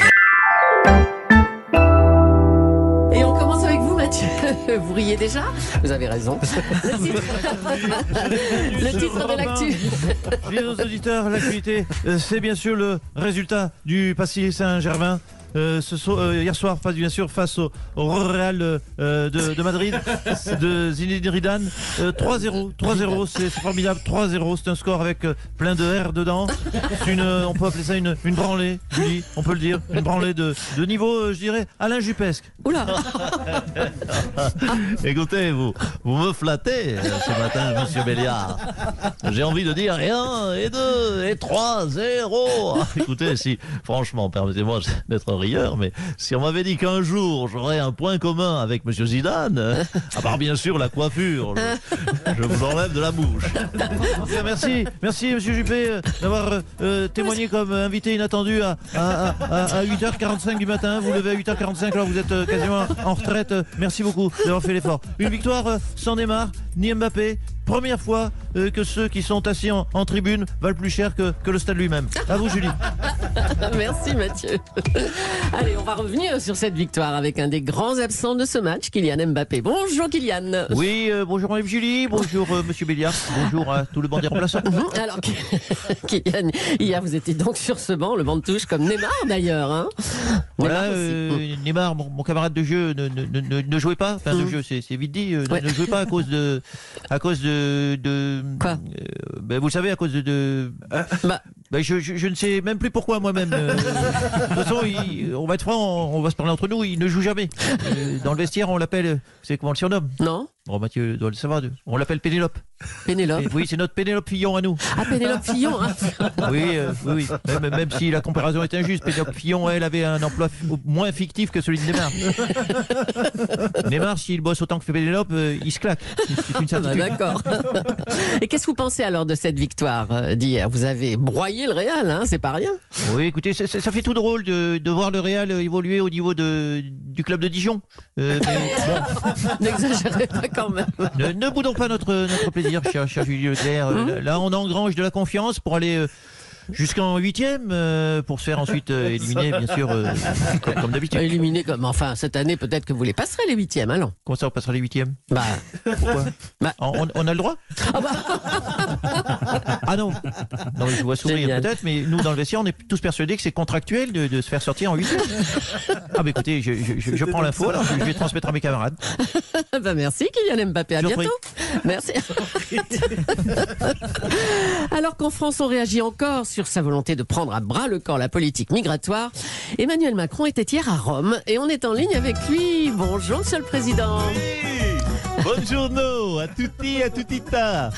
Et on commence avec vous, Mathieu. Vous riez déjà? Vous avez raison. Le titre, le titre de l'actu. Bien aux auditeurs, l'actualité, euh, c'est bien sûr le résultat du Passy Saint-Germain. Euh, ce so- euh, hier soir, face, bien sûr, face au, au Real euh, de, de Madrid, de Zinedine Zidane. Euh, trois zéro, trois zéro, c'est c'est formidable. trois zéro, c'est un score avec euh, plein de R dedans. C'est une, euh, on peut appeler ça une, une branlée, Julie, on peut le dire. Une branlée de, de niveau, euh, je dirais, Alain Jupesque. Oula. Écoutez, vous, vous me flattez euh, ce matin, monsieur Béliard. J'ai envie de dire et un, et deux, et trois, zéro. Ah, écoutez, si, franchement, permettez-moi d'être rieur, mais si on m'avait dit qu'un jour j'aurais un point commun avec monsieur Zidane, euh, à part bien sûr la coiffure, je, je vous enlève de la bouche. Bien, merci, merci monsieur Juppé euh, d'avoir euh, euh, témoigné comme euh, invité inattendu à, à, à, à huit heures quarante-cinq du matin. Vous levez à huit heures quarante-cinq alors vous êtes euh, quasiment en retraite. Euh, merci beaucoup d'avoir fait l'effort. Une victoire euh, sans Neymar, ni Mbappé, première fois euh, que ceux qui sont assis en, en tribune valent plus cher que, que le stade lui-même. À vous, Julie. Merci Mathieu. Allez, on va revenir sur cette victoire avec un des grands absents de ce match, Kylian Mbappé. Bonjour Kylian. Oui, euh, bonjour Mme Julie, bonjour euh, Monsieur Béliard, bonjour à tout le banc des remplaçants. Alors, Kylian, hier vous étiez donc sur ce banc, le banc de touche, comme Neymar d'ailleurs. Hein. Voilà, Neymar, euh, Neymar mon, mon camarade de jeu, ne, ne, ne, ne jouait pas. Enfin, de Mmh. jeu, c'est, c'est vite dit. Euh, Ouais. Ne jouait pas à cause de. À cause de. de Quoi euh, ben, vous le savez, à cause de. de bah. ben, je, je, je ne sais même plus pourquoi moi-même. Euh, de toute façon, il, on va être franc, on, on va se parler entre nous, il ne joue jamais. Euh, dans le vestiaire, on l'appelle. Vous savez comment on le surnomme? Non. Bon, Mathieu doit le savoir. On l'appelle Pénélope. Pénélope. Et, oui, c'est notre Pénélope Fillon à nous. Ah, Pénélope Fillon. Hein. Oui, euh, oui, oui. Même, même si la comparaison est injuste, Pénélope Fillon, elle, avait un emploi f- moins fictif que celui de Neymar. Neymar, s'il bosse autant que fait Pénélope, euh, il se claque. C'est une Ah bah, certitude. d'accord. Et qu'est-ce que vous pensez alors de cette victoire euh, d'hier? Vous avez broyé le Real, hein, c'est pas rien. Oui, écoutez, ça, ça- ça fait tout drôle de, de voir le Real évoluer au niveau de, du club de Dijon. Euh, mais bon, N'exagérez pas quand même. ne, ne boudons pas notre, notre plaisir, cher, cher Julie Leclerc. Euh, Hum. là, là, on engrange de la confiance pour aller euh, jusqu'en huitième, euh, pour se faire ensuite euh, éliminer, bien sûr, euh, comme, comme d'habitude. Éliminé comme. Enfin, cette année, peut-être que vous les passerez les huitièmes, alors. Comment ça, on passera les huitièmes? Bah. Pourquoi? Bah. on, on a le droit? Ah bah. Ah non, non, je vois sourire Génial. peut-être, mais nous dans le vestiaire, on est tous persuadés que c'est contractuel de, de se faire sortir en huitième. Ah bah écoutez, je, je, je, je prends l'info, alors je, je vais transmettre à mes camarades. Bah merci Kylian Mbappé, à Je vous en bientôt. Merci. Alors qu'en France on réagit encore sur sa volonté de prendre à bras le corps la politique migratoire, Emmanuel Macron était hier à Rome et on est en ligne avec lui. Bonjour Monsieur le Président. Buongiorno, a tutti, a tutita.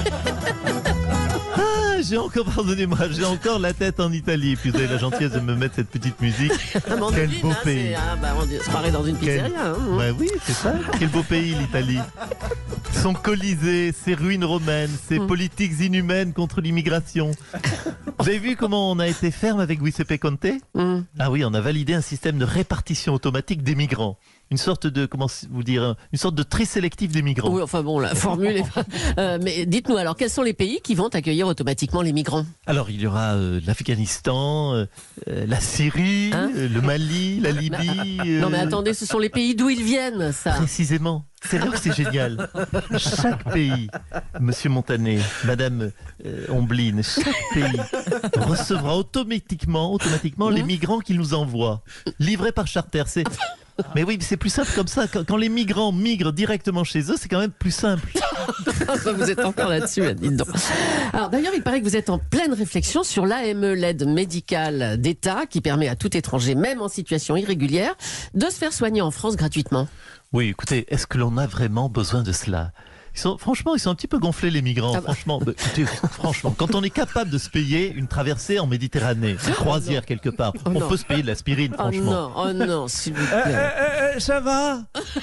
Ah, j'ai encore, pardonnez-moi, j'ai encore la tête en Italie. Puis vous avez la gentillesse de me mettre cette petite musique. Ah, mandoline, Quel beau hein, pays. c'est, ah, bah, on dit- se paraît dans une Quel- pizzeria. Hein. Bah oui, c'est ça. Quel beau pays, l'Italie. Son Colisée, ses ruines romaines, ses Mm. politiques inhumaines contre l'immigration. Vous avez vu comment on a été ferme avec Giuseppe Conte? Mm. Ah oui, on a validé un système de répartition automatique des migrants. Une sorte de, comment vous dire, une sorte de tri sélectif des migrants. Oui, enfin bon, la formule est pas... Euh, mais dites-nous alors, quels sont les pays qui vont accueillir automatiquement les migrants? Alors, il y aura euh, l'Afghanistan, euh, euh, la Syrie, Hein euh, le Mali, la Libye. Non mais euh, attendez, ce sont les pays d'où ils viennent, ça. Précisément. C'est là que c'est génial. Chaque pays, Monsieur Montané, Madame euh, Ombline, chaque pays recevra automatiquement, automatiquement les migrants qu'il nous envoie, livrés par charter. C'est... Mais oui, c'est plus simple comme ça. Quand, quand les migrants migrent directement chez eux, c'est quand même plus simple. Vous êtes encore là-dessus, hein, dites donc. Alors d'ailleurs, il paraît que vous êtes en pleine réflexion sur l'A M E, l'aide médicale d'État, qui permet à tout étranger, même en situation irrégulière, de se faire soigner en France gratuitement. Oui, écoutez, est-ce que l'on a vraiment besoin de cela? Ils sont, franchement, ils sont un petit peu gonflés, les migrants. Ah bah. Franchement, bah, écoutez, franchement, quand on est capable de se payer une traversée en Méditerranée, une croisière quelque part, Oh on non. peut se payer de l'aspirine, Oh franchement. non, oh non, s'il vous Euh, plaît. euh, euh, ça va?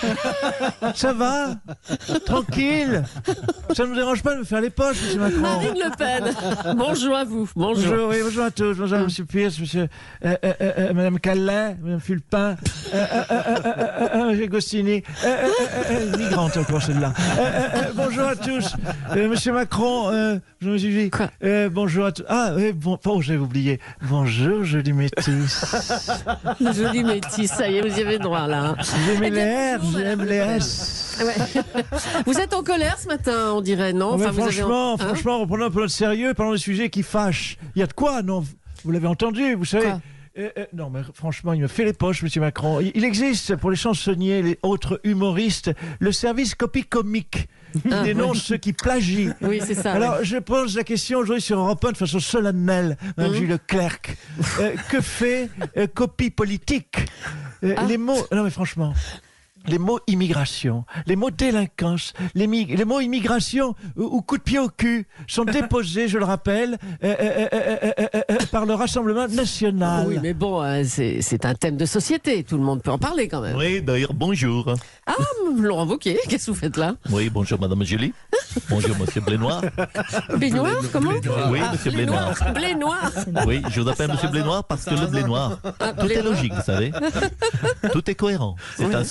Ça va? Tranquille? Ça ne nous dérange pas de me faire les poches, monsieur Macron? Marine Le Pen, bonjour à vous, bonjour. Bonjour, oui, bonjour à tous. Bonjour, monsieur Pierce, monsieur, euh, euh, euh, euh, madame Calais, madame Fulpin, euh, euh, euh, euh, euh, euh, monsieur Gostini, euh, euh, euh, euh, migrante encore celle-là. Euh, euh, euh, bonjour à tous. Euh, monsieur Macron, euh, je me suis dit, Quoi euh, bonjour à tous. Ah, oui, bon, oh, j'avais oublié. Bonjour, jolie métisse. Jolie métis, ça y est, vous y avez droit là. hein. J'aime Eh les bien, R, bonjour, j'aime madame les Le Pen. S. Ouais. Vous êtes en colère ce matin, on dirait, non? Oh, mais vous avez- franchement, hein franchement, reprenons un peu notre sérieux, parlons des sujets qui fâchent. Il y a de quoi, non? Vous l'avez entendu, vous savez. Quoi Euh, euh, non, mais franchement, il me fait les poches, monsieur Macron. Il, il existe pour les chansonniers, les autres humoristes, le service copie comique. Il Ah, dénonce ceux qui plagient. Oui, c'est ça. Alors, oui. je pose la question aujourd'hui sur Europe un de façon solennelle, Mme Mhm. Gilles Leclerc. Euh, que fait euh, copie politique? Euh, Ah. Les mots. Non, mais franchement. Les mots immigration, les mots délinquance, les, mi- les mots immigration ou, ou coup de pied au cul sont déposés, je le rappelle, euh, euh, euh, euh, euh, euh, par le Rassemblement national. Oui, mais bon, euh, c'est c'est un thème de société, tout le monde peut en parler quand même. Oui, d'ailleurs, bonjour. Ah, Laurent Wauquiez, qu'est-ce que vous faites là? Oui, bonjour, Madame Julie. Bonjour, Monsieur Blénoir. Blé noir, comment? Oui, Ah, Monsieur blé Blénoir. noir, blé noir. Oui, je vous appelle Monsieur Blénoir parce que le blé noir, Ah, tout blé est noir. logique, vous savez. Tout est cohérent. C'est Oui. un sarrasin,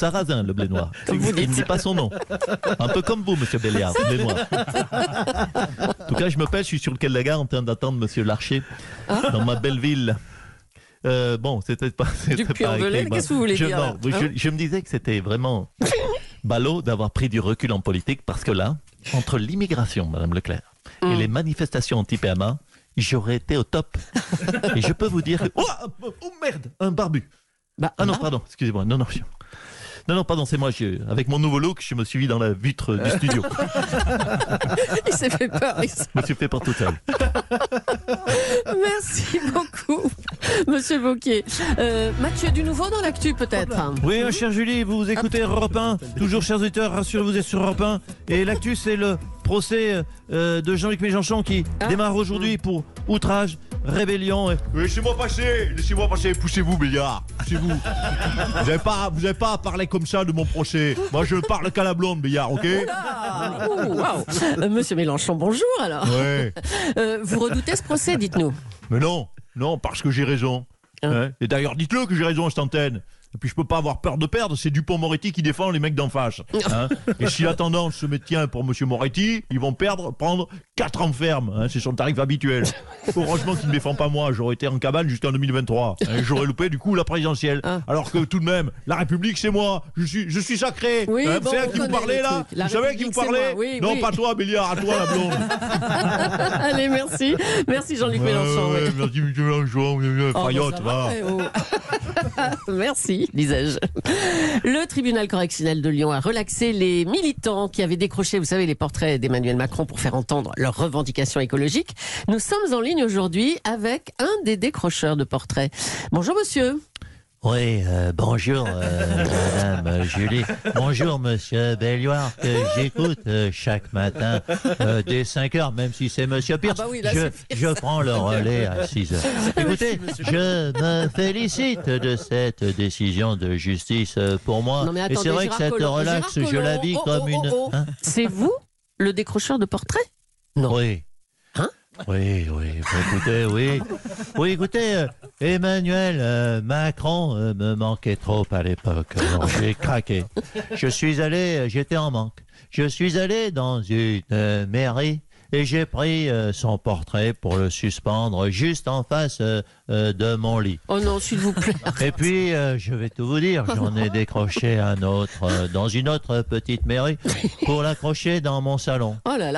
le blé noir. Comme vous Il ne dites. dit pas son nom. Un peu comme vous, monsieur Béliard, blé noir. En tout cas, je me pêche, je suis sur le quai de la gare en train d'attendre monsieur Larcher Ah. dans ma belle ville. Euh, bon, c'était pas. c'était Du pas Puy-en-Velay, écrit, qu'est-ce que moi. vous voulez je, dire, non, là, je, hein je me disais que c'était vraiment ballot d'avoir pris du recul en politique parce que là, entre l'immigration, Madame Leclerc, Mm. et les manifestations anti-P M A, j'aurais été au top. Et je peux vous dire que... Oh, oh, oh, merde, un barbu. Bah, Ah non, bah. pardon, excusez-moi. Non, non, je- non, non, pardon, c'est moi. je- Avec mon nouveau look, je me suis mis dans la vitre du studio. Il s'est fait peur. il s'est- Je me suis fait pour tout seul. Merci beaucoup, Monsieur Wauquiez. Euh, Mathieu, du nouveau dans l'actu peut-être. Oui, euh, chère Julie, vous écoutez Europe un. Toujours, chers auditeurs, rassurez-vous, vous êtes sur Europe un. Et l'actu, c'est le procès euh, de Jean-Luc Mélenchon qui Ah. démarre aujourd'hui pour outrage, rébellion. et- Oui, laissez-moi passer, laissez-moi passer, poussez-vous, Béliard, poussez-vous. Vous n'avez pas, vous avez pas à parler comme ça de mon procès. Moi, je ne parle qu'à la blonde, Béliard, ok? Ah, ouh, waouh. Euh, Monsieur Mélenchon, bonjour alors. Ouais. Euh, vous redoutez ce procès, dites-nous. Mais non, non, parce que j'ai raison. Hein Hein. Et d'ailleurs, dites-le que j'ai raison à cette antenne. Et puis je peux pas avoir peur de perdre, c'est Dupond-Moretti qui défend les mecs d'en face. Hein. Et si la tendance se maintient pour Monsieur Moretti, ils vont perdre, prendre quatre ans ferme. Hein. C'est son tarif habituel. Heureusement qu'il ne défend pas moi, j'aurais été en cabane jusqu'en deux mille vingt-trois. Hein. J'aurais loupé du coup la présidentielle. Ah. Alors que tout de même, la République c'est moi, je suis, je suis sacré. Oui, Hein. bon, Vous savez à on qui vous connaît parlez le là truc. La Vous savez à qui vous République, c'est parlez moi. Oui, Non, oui. pas toi, Béliard, à toi la blonde. Allez, merci. Merci Jean-Luc Ouais, Mélenchon. ouais, oui. merci Monsieur Mélenchon, Oh, bah, Fayotte, ça va. va, eh oh. Merci, disais-je. Le tribunal correctionnel de Lyon a relaxé les militants qui avaient décroché, vous savez, les portraits d'Emmanuel Macron pour faire entendre leurs revendications écologiques. Nous sommes en ligne aujourd'hui avec un des décrocheurs de portraits. Bonjour monsieur. Oui, euh, bonjour euh, Madame Julie. Bonjour Monsieur Belloir, que j'écoute euh, chaque matin euh, dès cinq heures, même si c'est Monsieur Pierce. Ah bah oui, là, je, c'est- je prends le relais à six heures. Écoutez, je me félicite de cette décision de justice euh, pour moi. Non, mais Et attendez, c'est vrai Gérard que cette Collomb, relaxe, Gérard je la Collomb, vis oh, comme oh, une... oh, oh. Hein C'est vous, le décrocheur de portraits? Non. Oui. Hein Oui, oui, bah, écoutez, oui. Oui, écoutez, euh, Emmanuel euh, Macron euh, me manquait trop à l'époque. Alors, j'ai craqué. Je suis allé, euh, j'étais en manque. Je suis allé dans une euh, mairie et j'ai pris euh, son portrait pour le suspendre juste en face euh, euh, de mon lit. Oh non, s'il vous plaît. Et puis, euh, je vais tout vous dire, j'en ai décroché un autre euh, dans une autre petite mairie pour l'accrocher dans mon salon. Oh là là.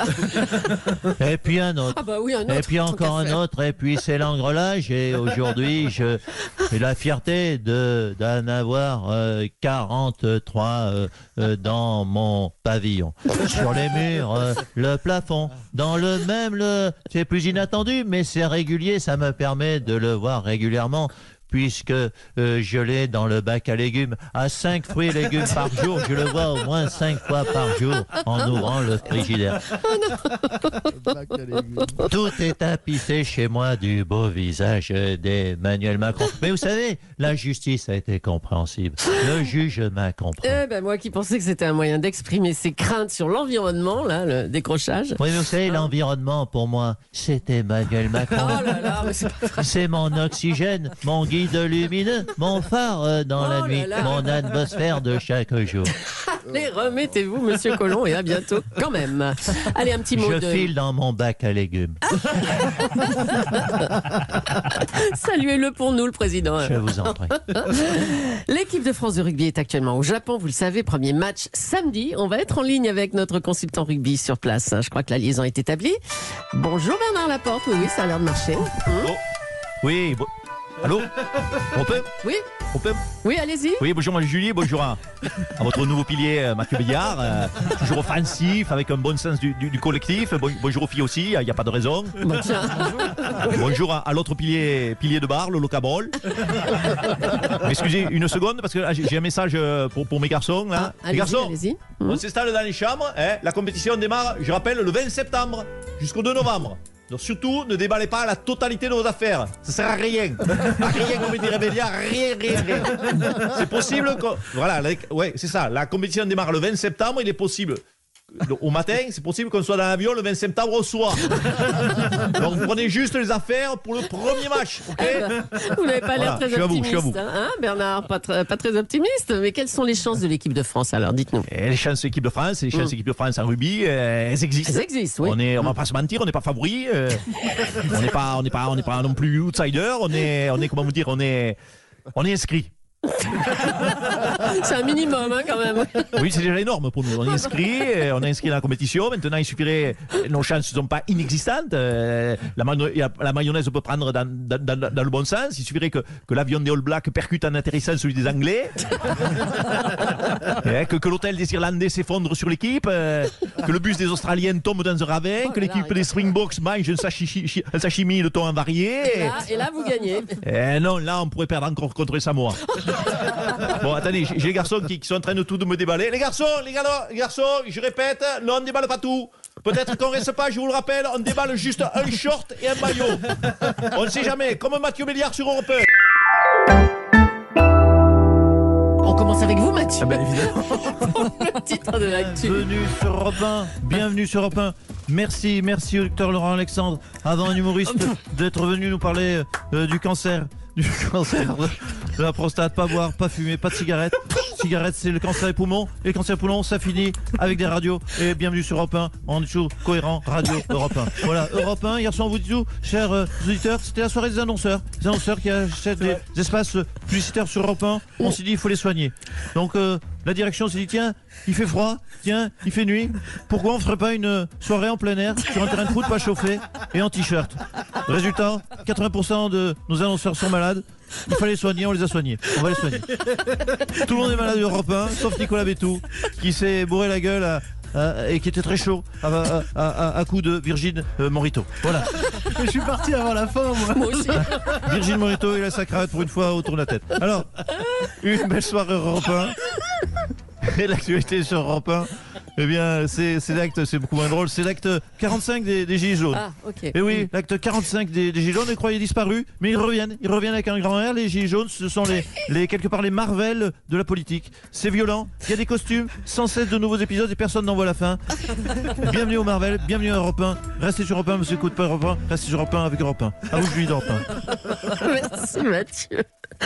Et puis un autre. Ah bah oui, un autre. Et puis tant encore qu'à un faire. autre, et puis c'est l'engrenage, et aujourd'hui, je j'ai la fierté de d'en avoir euh, quarante-trois euh, euh, dans mon pavillon. Sur les murs, euh, le plafond, dans le même, le, c'est plus inattendu, mais c'est régulier, ça me permet de le voir régulièrement. Puisque euh, je l'ai dans le bac à légumes, à cinq fruits et légumes par jour, je le vois au moins cinq fois par jour en ouvrant le frigidaire. Tout est tapissé chez moi du beau visage d'Emmanuel Macron. Mais vous savez, la justice a été compréhensible. Le juge m'a compris. Eh ben moi qui pensais que c'était un moyen d'exprimer ses craintes sur l'environnement, là, le décrochage. Oui, mais vous savez, l'environnement, pour moi, c'est Emmanuel Macron. Oh là là, mais c'est pas vrai. C'est mon oxygène, mon guide lumineux, mon phare euh, dans Oh la là nuit, là. mon atmosphère de chaque jour. Allez, remettez-vous, monsieur Collomb, et à bientôt, quand même. Allez, un petit mot Je de... file dans mon bac à légumes. Saluez-le pour nous, le président. Je vous en prie. L'équipe de France de rugby est actuellement au Japon, vous le savez, premier match samedi. On va être en ligne avec notre consultant rugby sur place. Je crois que la liaison est établie. Bonjour Bernard Laporte, oui, oui, ça a l'air de marcher. Hum Oh. Oui, bo- allô On peut Oui, On peut oui, allez-y. Oui, bonjour Marie Julie, bonjour à, à votre nouveau pilier euh, Mathieu Béliard, euh, toujours offensif, avec un bon sens du, du- du collectif. Bon- bonjour aux filles aussi, il n'y a pas de raison. Bon, tiens. Bonjour à, à l'autre pilier, pilier de bar, le Locabrol. Excusez une seconde, parce que là, j'ai j'ai un message euh, pour, pour mes garçons. Là. Ah, les allez-y, garçons, allez-y. On s'installe dans les chambres, hein. La compétition démarre, je rappelle, le vingt septembre jusqu'au deux novembre. Donc surtout, ne déballez pas la totalité de vos affaires. Ça sert à rien. À rien, comme dirait Béliard, rien, rien, rien. C'est possible que... Voilà, la- ouais, c'est ça. La compétition démarre le vingt septembre, il est possible au matin, c'est possible qu'on soit dans l'avion le vingt septembre au soir. Donc prenez juste les affaires pour le premier match. Okay, vous n'avez pas l'air voilà, très je suis à vous, je suis à optimiste, vous. hein, Bernard, pas, tr- pas très optimiste. Mais quelles sont les chances de l'équipe de France alors? Dites-nous. Et les chances de l'équipe de France, les chances de Mm. l'équipe de France en rugby, euh, elles existent. Elles existent, oui. On est, on va Mm. pas se mentir, on n'est pas favori. euh, on n'est pas, on n'est pas, on n'est pas non plus outsider. On est, on est comment vous dire, on est, on est inscrit. C'est un minimum, hein, quand même. Oui, c'est déjà énorme pour nous. On est inscrit, euh, on est inscrit dans la compétition. Maintenant, il suffirait. Nos chances ne sont pas inexistantes. Euh, la, mano- la mayonnaise peut prendre dans, dans, dans, dans le bon sens. Il suffirait que, que l'avion des All Blacks percute en atterrissant celui des Anglais. Et, que que l'hôtel des Irlandais s'effondre sur l'équipe. Euh, que le bus des Australiens tombe dans un ravin. Que l'équipe des Springboks mange un sashimi, un sashimi de thon avarié. Et là, et là, vous gagnez. Eh non, là, on pourrait perdre encore contre Samoa. Bon, attendez, j'ai j'ai les garçons qui, qui sont en train de tout de me déballer. Les garçons, les, gars, les garçons, je répète, non, on ne déballe pas tout. Peut-être qu'on reste pas, je vous le rappelle, on déballe juste un short et un maillot. On ne sait jamais, comme Mathieu Béliard sur Europe un. On commence avec vous, Mathieu. Ah ben, évidemment. Le titre de l'actu. Bienvenue sur Europe un. Bienvenue sur Europe un. Merci, merci au docteur Laurent Alexandre, avant un humoriste, d'être venu nous parler euh, du cancer. Du cancer de la prostate, pas boire, pas fumer, pas de cigarette. Cigarette, c'est le cancer des poumons. Et le cancer des poumons, ça finit avec des radios. Et bienvenue sur Europe un, en dessous, cohérent, radio Europe un. Voilà, Europe un, hier soir, on vous dit tout, chers euh, auditeurs, c'était la soirée des annonceurs. Des annonceurs qui achètent des, des espaces euh, publicitaires sur Europe un. On s'est dit, il faut les soigner. Donc, euh, la direction s'est dit, tiens, il fait froid, tiens, il fait nuit. Pourquoi on ferait pas une soirée en plein air, sur un terrain de foot pas chauffé et en t-shirt? Résultat, quatre-vingts pour cent de nos annonceurs sont malades. Il fallait les soigner, on les a soignés. On va les soigner. Tout le monde est malade d'Europe un, sauf Nicolas Bétou, qui s'est bourré la gueule à, à- et qui était très chaud à, à, à, à coup de Virgin euh, Morito. Voilà. Je suis parti avant la fin, moi. Moi aussi. Virgin Morito, il a sa cravate pour une fois autour de la tête. Alors, une belle soirée Europe un. Et l'actualité sur Europe un, eh bien, c'est c'est l'acte, c'est beaucoup moins drôle, c'est l'acte quarante-cinq des, des Gilets jaunes. Ah, ok. Et oui, l'acte quarante-cinq des, des Gilets jaunes, les croyaient disparus, mais ils reviennent. Ils reviennent avec un grand R. Les Gilets jaunes, ce sont les, les quelque part les Marvel de la politique. C'est violent, il y a des costumes, sans cesse de nouveaux épisodes et personne n'en voit la fin. Bienvenue au Marvel, bienvenue à Europe un. Restez sur Europe un, monsieur écoute pas Europe un, restez sur Europe un avec Europe un. À vous, Julie d'Europe un. Merci, Mathieu.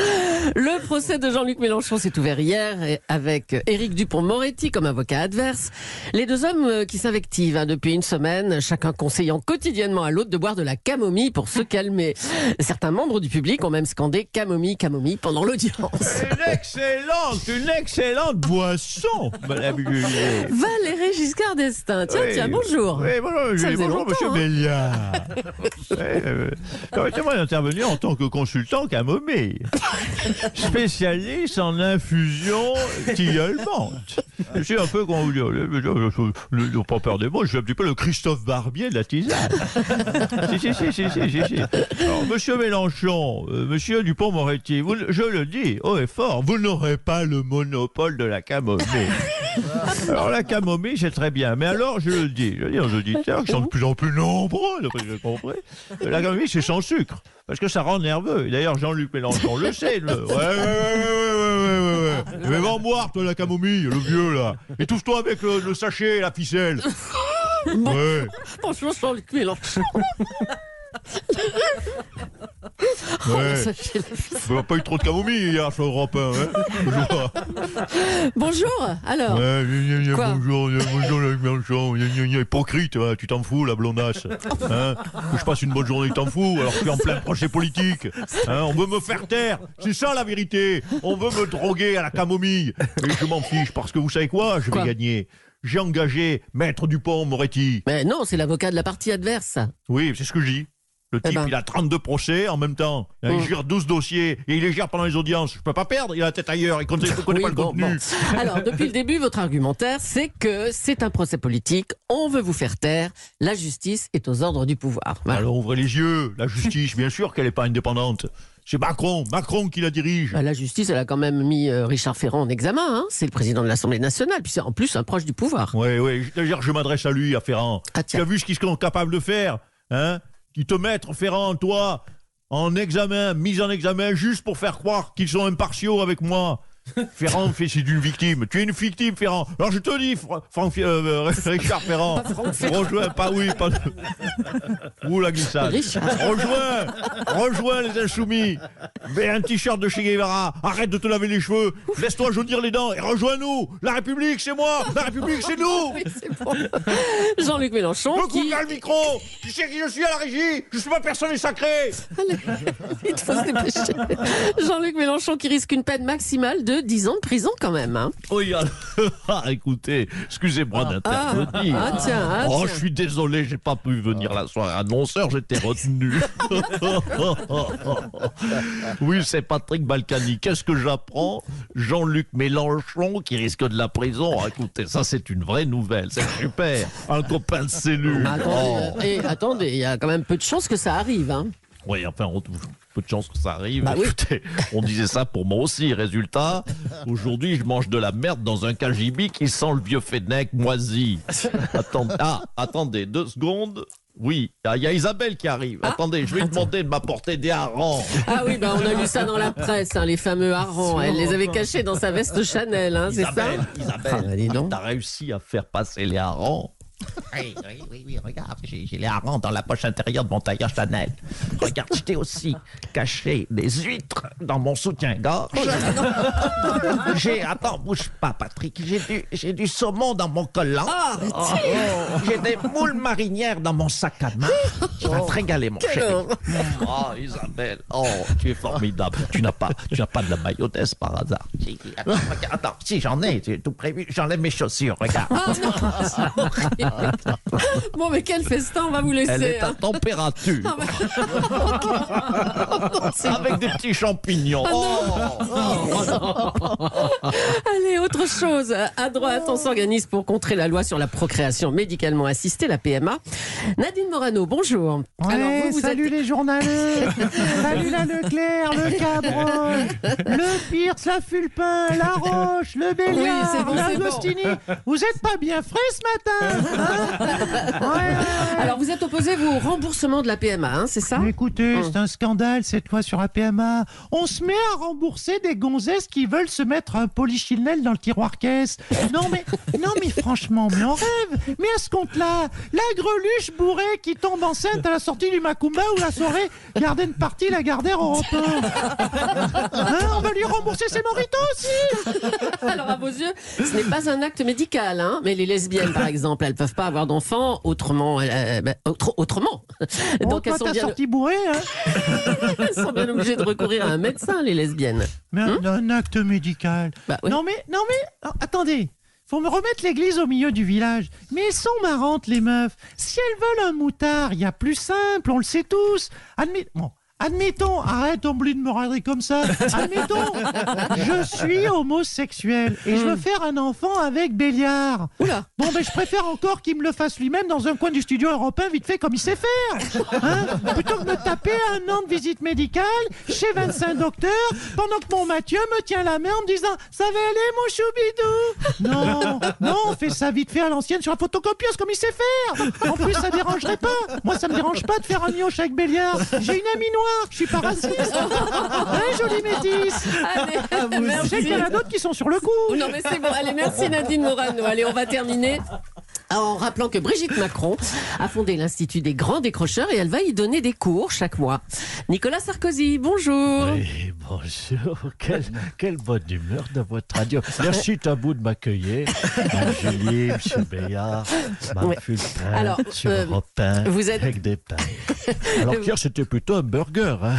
Le procès de Jean-Luc Mélenchon s'est ouvert hier et avec Éric Dupond-Moretti comme avocat adverse. Les deux hommes euh, qui s'invectivent hein, depuis une semaine, chacun conseillant quotidiennement à l'autre de boire de la camomille pour se calmer. Certains membres du public ont même scandé camomille, camomille pendant l'audience. Une excellente, une excellente boisson, madame Julie. Valérie Giscard d'Estaing. Tiens, Oui, tiens, bonjour. Oui, bonjour, Ça Julie, faisait bonjour, longtemps, monsieur hein. Béliard. Oui, euh, Permettez-moi d'intervenir en tant que consultant camomille, spécialiste en infusion tilleulmente. Je suis un peu, comment vous dire, le, le, le, le- le- pas peur des mots, je suis un petit peu le Christophe Barbier de la tisane. si, si, si, si, si, si, si. Alors, monsieur Mélenchon, euh, monsieur Dupond-Moretti, vous, je le dis haut et fort, vous n'aurez pas le monopole de la camomille. Alors la camomille, c'est très bien. Mais alors, je le dis, je le dis aux auditeurs qui sont de plus en plus nombreux, d'après ce que j'ai compris, la camomille, c'est sans sucre. Parce que ça rend nerveux. Et d'ailleurs, Jean-Luc Mélenchon le sait. Le... Ouais, ouais, ouais, ouais, ouais, ouais, ouais, ouais. Mais va en boire, toi, la camomille, le vieux, là. Étouffe-toi avec le, le sachet et la ficelle. Bon, Ouais. franchement, Jean-Luc Mélenchon. Ouais. Ça fait la ficelle. Il n'y a pas eu trop de camomille hier sur Europe un, hein. Je vois. Bonjour, alors. Ouais, gna, gna, gna, Quoi bonjour, gna, bonjour Jean-Luc Mélenchon, gna, gna, gna, hypocrite, hein, tu t'en fous la blondasse, hein, que je passe une bonne journée, tu t'en fous, alors que je suis en plein procès politique, hein, on veut me faire taire, c'est ça la vérité, on veut me droguer à la camomille, et je m'en fiche, parce que vous savez quoi, je vais Quoi gagner, j'ai engagé Maître Dupond-Moretti. Mais non, c'est l'avocat de la partie adverse. Oui, c'est ce que je dis. Le type, Eh ben. il a trente-deux procès en même temps. Il Mm. gère douze dossiers et il les gère pendant les audiences. Je peux pas perdre, il a la tête ailleurs, il connaît, il connaît Oui, pas le bon, contenu. bon. Alors, depuis le début, votre argumentaire, c'est que c'est un procès politique, on veut vous faire taire, la justice est aux ordres du pouvoir. Voilà. Alors ouvrez les yeux, la justice, bien sûr qu'elle n'est pas indépendante. C'est Macron, Macron qui la dirige. Bah, la justice, elle a quand même mis euh, Richard Ferrand en examen, hein. C'est le président de l'Assemblée nationale, puis c'est en plus un proche du pouvoir. Oui, oui, d'ailleurs je m'adresse à lui, à Ferrand. Ah, Tu as vu ce qu'ils sont capables de faire, hein? Qui te mettent, Ferrand, toi, en examen, mise en examen, juste pour faire croire qu'ils sont impartiaux avec moi. Ferrand fait c'est une victime. Tu es une victime, Ferrand. Alors je te dis, Fra- Franck, euh, Richard Ferrand, rejoins, pas oui, pas. Où la glissade. Richard. Rejoins, rejoins les insoumis. Mets un t-shirt de Che Guevara. Arrête de te laver les cheveux. Laisse-toi jaunir les dents et rejoins-nous. La République, c'est moi. La République, c'est nous. Oui, c'est bon. Jean-Luc Mélenchon Me coupe qui... là le micro. Tu sais qui je suis à la régie. Je suis pas personne et sacré. Il faut se dépêcher. Jean-Luc Mélenchon qui risque une peine maximale de dix ans de prison quand même. Hein. Oui, alors, ah, écoutez, excusez-moi d'intervenir. Ah, ah, tiens, ah, oh, tiens. je suis désolé, j'ai pas pu venir la soirée annonceur, j'étais retenu. Oui, c'est Patrick Balkany. Qu'est-ce que j'apprends? Jean-Luc Mélenchon qui risque de la prison. Ah, écoutez, ça c'est une vraie nouvelle, c'est super. Un copain de cellule. Attendez, Oh. et attendez, il y a quand même peu de chances que ça arrive. Hein. Oui, enfin, on, peu de chance que ça arrive. Bah oui. Écoutez, on disait ça pour moi aussi. Résultat, aujourd'hui, je mange de la merde dans un K G B qui sent le vieux Fennec moisi. Attendez, ah, attendez, deux secondes. Oui, il y a Isabelle qui arrive. Ah, attendez, je vais lui demander de m'apporter des harengs. Ah oui, bah on a lu ça dans la presse, hein, les fameux harengs. Elle les avait cachés dans sa veste Chanel, hein, c'est ça? Isabelle, Isabelle, Ah, bah, dis donc. t'as réussi à faire passer les harengs? Oui, oui, oui, oui, regarde, j'ai j'ai les harengs dans la poche intérieure de mon tailleur Chanel. Regarde, je t'ai aussi caché des huîtres dans mon soutien-gorge. J'ai, attends, bouge pas, Patrick, j'ai du, j'ai du saumon dans mon collant. Ah, arrêtez. J'ai des moules marinières dans mon sac à main. Je vais te régaler, mon Quelle chéri. horreur. Oh, Isabelle, oh, tu es formidable. Tu n'as pas, tu n'as pas de la mayonnaise par hasard. J'ai- Attends, regarde, attends, si j'en ai, j'ai tout prévu. J'enlève mes chaussures, regarde. Ah, non, c'est horrible. Bon, mais quel festin, on va vous laisser. Elle est à hein. température. Ah, bah- Non, c'est- Avec des petits champignons. Allez, autre chose. À droite, on s'organise pour contrer la loi sur la procréation médicalement assistée, la P M A. Nadine Morano, bonjour. Ouais, vous, vous salut êtes... les journaleux. Salut la Leclerc, le Cabrol, le Pierce, la Fulpin, la Roche, le Béliard, Oui, c'est bon, c'est bon. l'Agostini. Vous êtes pas bien frais ce matin, hein? Ouais, ouais. Alors, vous êtes opposé vous, au remboursement de la P M A, hein, c'est ça? Mais écoutez, Hum. c'est un scandale cette fois sur la P M A. On se met à rembourser des gonzesses qui veulent se mettre un polychinelle dans le tiroir caisse. Non mais, non mais franchement, mais on rêve. Mais à ce compte-là, la greluche bourrée qui tombe enceinte à la sortie du Macumba ou la soirée Garden Party, la Gardère Europe un. Hein, on va lui rembourser ses moritos aussi. Alors, à vos yeux, ce n'est pas un acte médical, hein, mais les lesbiennes, par exemple, elles ne peuvent pas avoir d'enfants autrement. euh, ben, autre- autrement. Bon, Donc, elles toi, sont, t'as bien, sorti bourré, hein. elles sont bien obligées de recourir à un médecin, les lesbiennes. Mais un, un acte médical. Bah, oui. Non mais, non mais, oh, attendez. Faut me remettre l'église au milieu du village. Mais elles sont marrantes, les meufs. Si elles veulent un moutard, il y a plus simple, on le sait tous. Admet... Bon. Admettons, arrête, oublie de me regarder comme ça. Admettons, je suis homosexuel et je veux faire un enfant avec Béliard. Oula. Bon, ben, je préfère encore qu'il me le fasse lui-même dans un coin du studio européen, vite fait comme il sait faire. Hein, plutôt que de me taper un an de visite médicale chez vingt-cinq docteurs pendant que mon Mathieu me tient la main en me disant ça va aller, mon choubidou. Non, non, on fait ça vite fait à l'ancienne sur la photocopieuse comme il sait faire. En plus, ça dérangerait pas. Moi, ça me dérange pas de faire un mioche avec Béliard. J'ai une amie noire. Je suis pas raciste. Hein, jolie métisse. Allez, Je merci. sais qu'il y en a d'autres qui sont sur le coup. Non, mais c'est bon. Allez, merci Nadine Morano. Allez, on va terminer en rappelant que Brigitte Macron a fondé l'Institut des grands décrocheurs et elle va y donner des cours chaque mois. Nicolas Sarkozy, bonjour. Oui, bonjour. Quelle, quelle bonne humeur dans votre radio. Merci Tabou de m'accueillir. Mme Julie, M. Béard, Mme Ouais. Fulpin, Alors, sur euh, Europe un, vous êtes- avec des pains. Alors qu'hier, c'était plutôt un burger. Hein.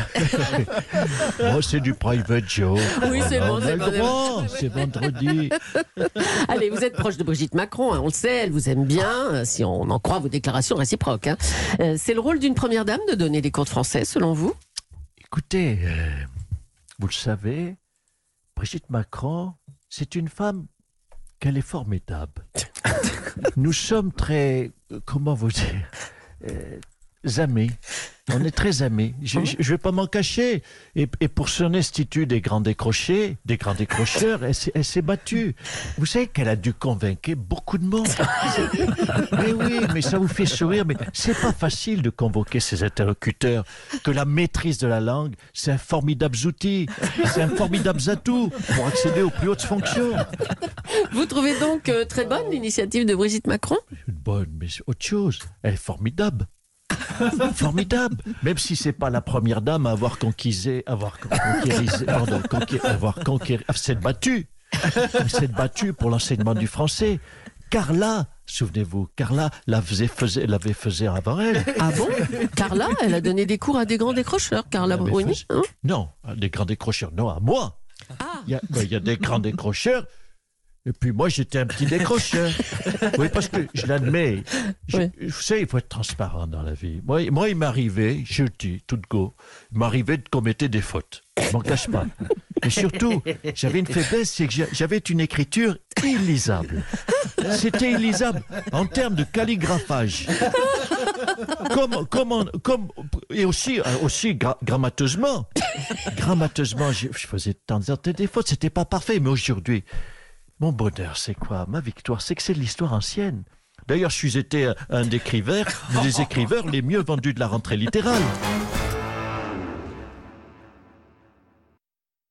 Moi, c'est du private joke. Oui, c'est bon, On a c'est le bon, c'est droit, bon. c'est vendredi. Allez, vous êtes proche de Brigitte Macron, hein, on le sait, elle vous aime bien, euh, si on en croit vos déclarations réciproques. Hein. Euh, c'est le rôle d'une première dame de donner des cours de français, selon vous? Écoutez, euh, vous le savez, Brigitte Macron, c'est une femme qu'elle est formidable. Nous sommes très, euh, comment vous dire, euh, amis. On est très amis. Je ne vais pas m'en cacher. Et, et pour son institut des grands décrochés, des grands décrocheurs, elle, s'est- elle s'est battue. Vous savez qu'elle a dû convaincre beaucoup de monde. Mais oui, mais ça vous fait sourire. Mais c'est pas facile de convoquer ces interlocuteurs. Que la maîtrise de la langue, c'est un formidable outil. C'est un formidable atout pour accéder aux plus hautes fonctions. Vous trouvez donc euh, très bonne l'initiative de Brigitte Macron? Une bonne, mais c'est autre chose. Elle est formidable. Formidable. Même si c'est pas la première dame à avoir conquisé, avoir con- conquérisé, pardon, conqué- avoir conquéri, à s'être battue. Elle s'est battue pour l'enseignement du français. Carla, souvenez-vous, Carla la faisait, faisait, l'avait faisait avant elle. Ah bon? Carla, elle a donné des cours à des grands décrocheurs, Carla Elle avait Bruni. fait- hein Non, à des grands décrocheurs, non, à moi. Il y a, ben, il y a des grands décrocheurs. Et puis moi, j'étais un petit décrocheur. Oui, parce que je l'admets. Je- Oui. Vous savez, il faut être transparent dans la vie. Moi, moi il m'arrivait, je le dis, tout de go, il m'arrivait de commettre des fautes. Je m'en cache pas. Et surtout, j'avais une faiblesse, c'est que j'a- j'avais une écriture illisable. C'était illisable en termes de calligraphage. Comme, comme, comme, et aussi, euh, aussi gra- grammateusement. Grammateusement, je, je faisais de temps en temps des fautes. C'était pas parfait, mais aujourd'hui, mon bonheur, c'est quoi? Ma victoire, c'est que c'est de l'histoire ancienne. D'ailleurs, je suis été un des écrivains, des écrivains les mieux vendus de la rentrée littérale.